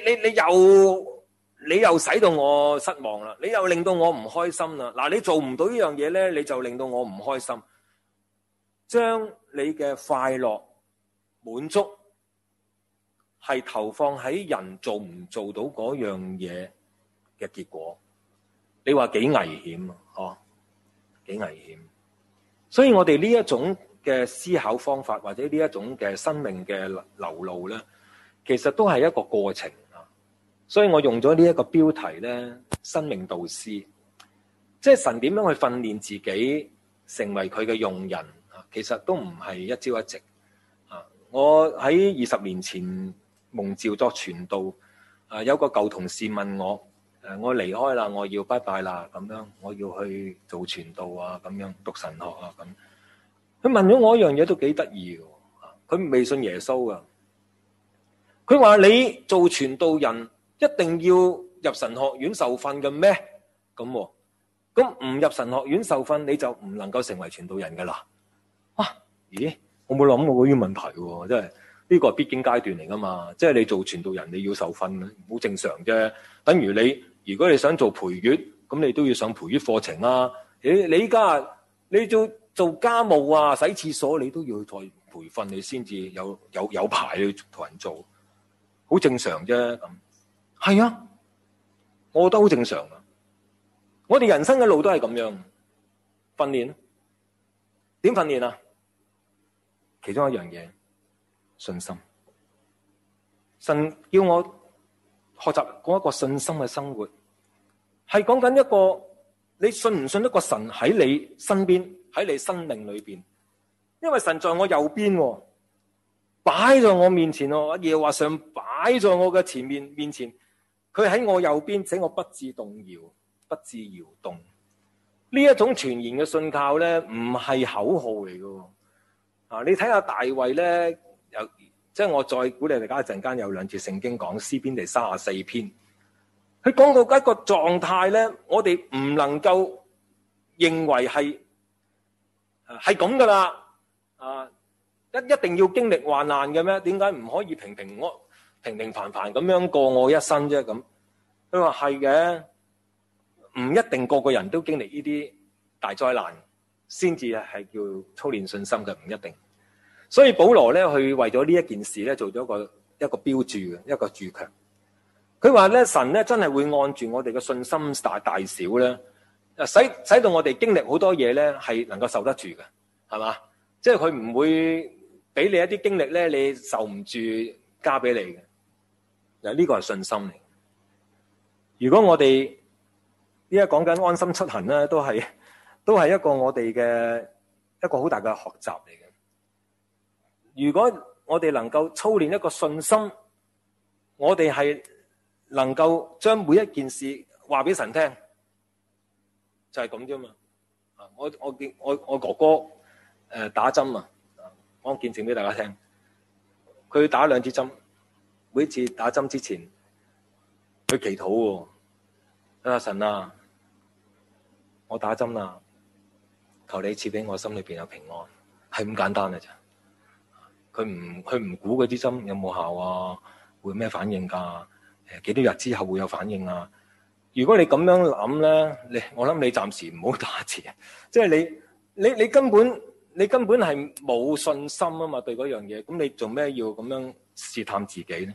你又使到我失望啦，你又令到我唔開心啦。嗱，你做唔到呢樣嘢咧，你就令到我唔開心。將你嘅快樂滿足係投放喺人做唔做到嗰樣嘢嘅結果，你話幾危險啊？幾危險！所以我哋呢一種嘅思考方法，或者呢一種嘅生命嘅流露咧，其實都係一個過程啊。所以我用咗呢一個標題咧，生命導師，即係神點樣去訓練自己成為佢嘅用人啊？其實都唔係一朝一夕啊。我喺20年前蒙召作傳道啊，有個舊同事問我，我離開啦，我要拜拜啦，咁樣我要去做傳道啊，咁樣讀神學啊，咁佢問咗我一樣嘢都幾得意嘅，佢未信耶穌噶，佢話你做傳道人一定要入神學院受訓嘅咩？咁唔入神學院受訓，你就唔能夠成為傳道人噶啦。咦，我冇諗過呢個問題喎，真係呢個係必經階段嚟噶嘛，即係你做傳道人你要受訓，好正常啫。等於如果你想做培育，咁你都要上培育課程啦。你依家你做家務啊、洗廁所，你都要再培訓，你先至有排去同人做，好正常啫。咁係啊，我覺得好正常啊。我哋人生嘅路都係咁樣訓練，點訓練啊？其中一樣嘢，信心。神叫我學習過一個信心嘅生活，係講緊一個你信唔信得過神喺你身邊，喺你生命裏邊。因為神在我右邊，擺在我面前，耶和華上擺在我嘅面前，佢喺我右邊，使我不致動搖，不致搖動。呢一種全然嘅信靠咧，唔係口號嚟嘅。你睇下大衛咧，即係我再鼓勵大家一陣間有兩節聖經講詩篇第34篇，佢講到一個狀態咧，我哋唔能夠認為係咁噶啦，一定要經歷患難嘅咩？點解唔可以平平凡凡咁樣過我一生啫？咁佢話係嘅，唔一定個個人都經歷呢啲大災難先至係叫操練信心嘅，唔一定。所以保羅咧，佢為咗呢一件事咧，做咗一個標注嘅一個注腳。佢話咧，神咧真係會按住我哋嘅信心大小咧，使到我哋經歷好多嘢咧，係能夠受得住嘅，係嘛？即係佢唔會俾你一啲經歷咧，你受唔住加俾你嘅。嗱，呢個係信心嚟。如果我哋依家講緊安心出行咧，都係一個我哋嘅一個好大嘅學習嚟嘅。如果我哋能夠操練一個信心，我哋係能夠將每一件事話俾神聽，就係咁啫嘛。我哥哥打針啊，我見證俾大家聽。佢打2支針，每一次打針之前，佢祈禱喎。阿神啊，我打針啦，求你賜俾我心裏邊有平安，係咁簡單嘅咋。佢唔估嗰啲針有冇效啊，會咩反應㗎？幾多日之後會有反應啊？如果你咁樣諗咧，我諗你暫時唔好打字，即係你根本係冇信心啊嘛，對嗰樣嘢，咁你做咩要咁樣試探自己咧？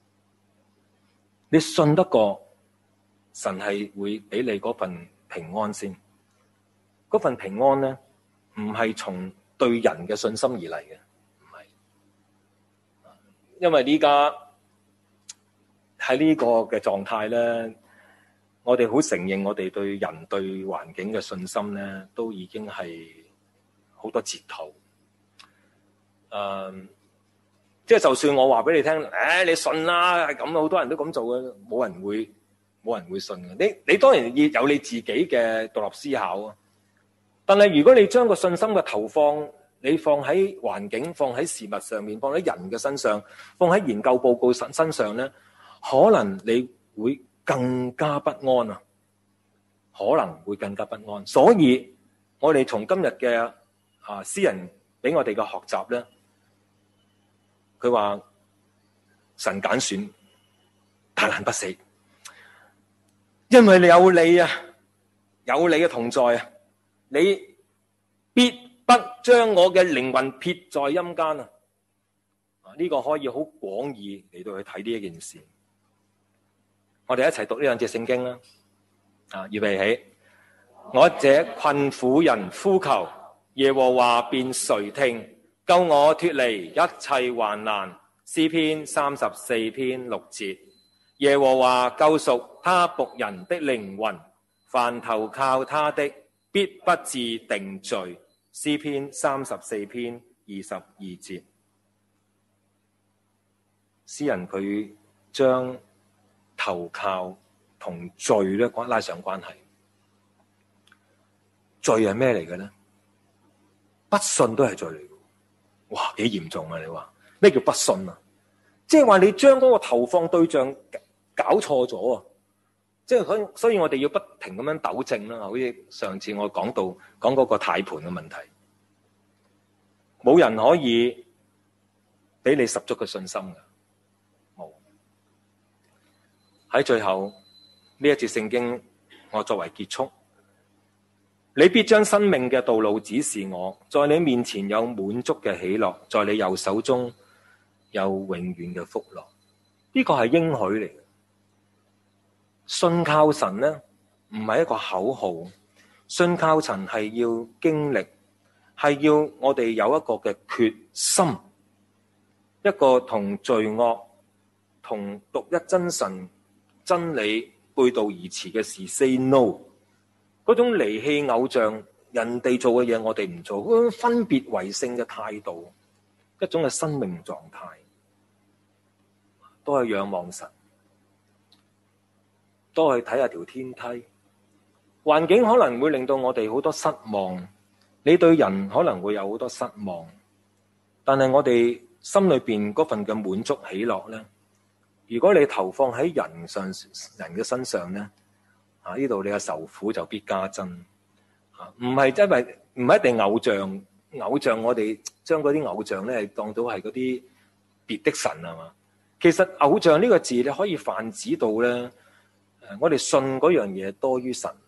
你信得過神係會俾你嗰份平安先，嗰份平安咧唔係從對人嘅信心而嚟嘅。因為呢家喺呢個嘅狀態咧，我哋好承認我哋對人對環境嘅信心咧，都已經係好多折頭。即係就算我話俾你聽，你信啦，係咁，好多人都咁做嘅，冇人會信嘅。你當然要有你自己嘅獨立思考啊。但係如果你將個信心嘅投放，你放喺環境，放喺事物上面，放喺人嘅身上，放喺研究報告身上咧，可能你會更加不安啊！ 可能會更加不安。所以我哋從今日嘅詩人俾我哋嘅學習咧，佢話神揀選大難不死，因為你有你啊，有你嘅同在啊，你必不將我嘅靈魂撇在陰間啊！呢個可以好廣義嚟到去睇呢一件事。我哋一齊讀呢兩節聖經啦。預備起，我這困苦人呼求，耶和華便垂聽，救我脫離一切患難。詩篇34篇6節，耶和華救贖他僕人的靈魂，凡投靠他的，必不致定罪。詩篇34篇22節，詩人佢將投靠同罪咧拉上關係。罪係咩嚟嘅咧？不信都係罪嚟嘅。哇，幾嚴重啊！你話咩叫不信啊？即係話你將嗰個投放對象搞錯咗啊！即係所以我哋要不停咁樣糾正啦。好似上次我講嗰個軚盤嘅問題，冇人可以俾你十足嘅信心㗎。冇。喺最後呢一節聖經，我作為結束，你必將生命嘅道路指示我，在你面前有滿足嘅喜樂，在你右手中有永遠嘅福樂。呢個係應許嚟嘅。信靠神呢，唔係一個口號，信靠神係要經歷，係要我哋有一個嘅決心，一個同罪惡、同獨一真神真理背道而馳嘅事 say no， 嗰種離棄偶像，人哋做嘅嘢我哋唔做，嗰種分別為聖嘅態度，一種嘅生命狀態，都係仰望神，都係睇下條天梯。環境可能會令到我哋好多失望，你對人可能會有好多失望，但係我哋心裏邊嗰份嘅滿足喜樂咧，如果你投放喺人嘅身上咧，呢度你嘅愁苦就必加增。唔係因為唔一定偶像我哋將嗰啲偶像咧當到係嗰啲別的神係嘛？其實偶像呢個字你可以泛指到咧，我哋信嗰樣嘢多於神。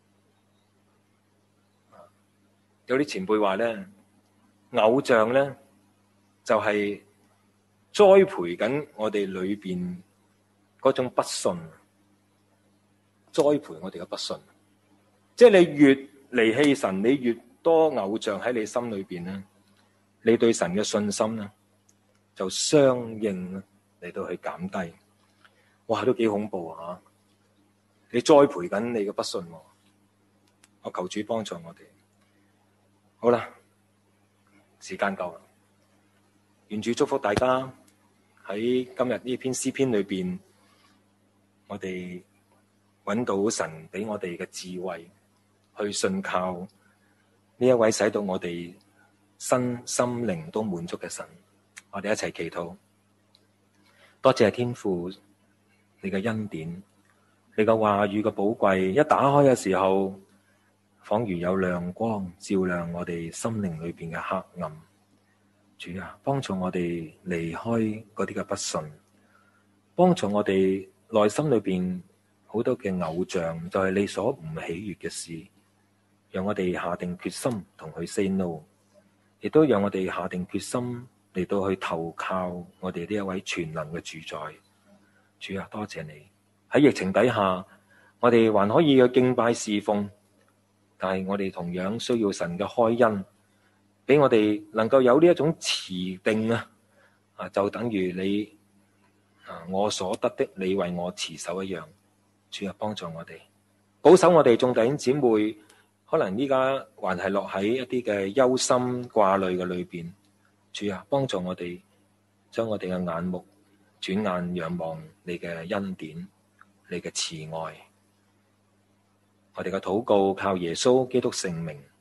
有啲前輩話咧，偶像咧就係栽培緊我哋裏邊嗰種不信，栽培我哋嘅不信。即係你越離棄神，你越多偶像喺你心裏邊咧，你對神嘅信心咧就相應嚟到去減低。哇，都幾恐怖啊！你栽培緊你嘅不信，我求主幫助我哋。好啦，時間夠啦，願主祝福大家喺今日呢篇詩篇裏邊，我哋揾到神俾我哋嘅智慧，去信靠呢一位使到我哋身心靈都滿足嘅神。我哋一齊祈禱。多謝天父，你嘅恩典，你嘅話語嘅寶貴，一打開嘅時候，仿如有亮光照亮我哋心靈裏邊嘅黑暗。主啊，幫助我哋離開嗰啲嘅不信，幫助我哋內心裏邊好多嘅偶像，就係你所唔喜悅嘅事，讓我哋下定決心同佢 say no， 亦都讓我哋下定決心嚟到去投靠我哋呢一位全能嘅主宰。主啊，多謝你喺疫情底下，我哋還可以嘅敬拜侍奉，但係我哋同樣需要神嘅開恩，俾我哋能夠有呢一種持定啊！就等於你我所得的，你為我持守一樣。主啊，幫助我哋，保守我哋眾弟兄姊妹，可能依家還係落喺一啲嘅憂心掛慮嘅裏邊。主啊，幫助我哋，將我哋嘅眼目轉眼仰望你嘅恩典，你嘅慈愛。我哋嘅禱告靠耶穌基督聖名。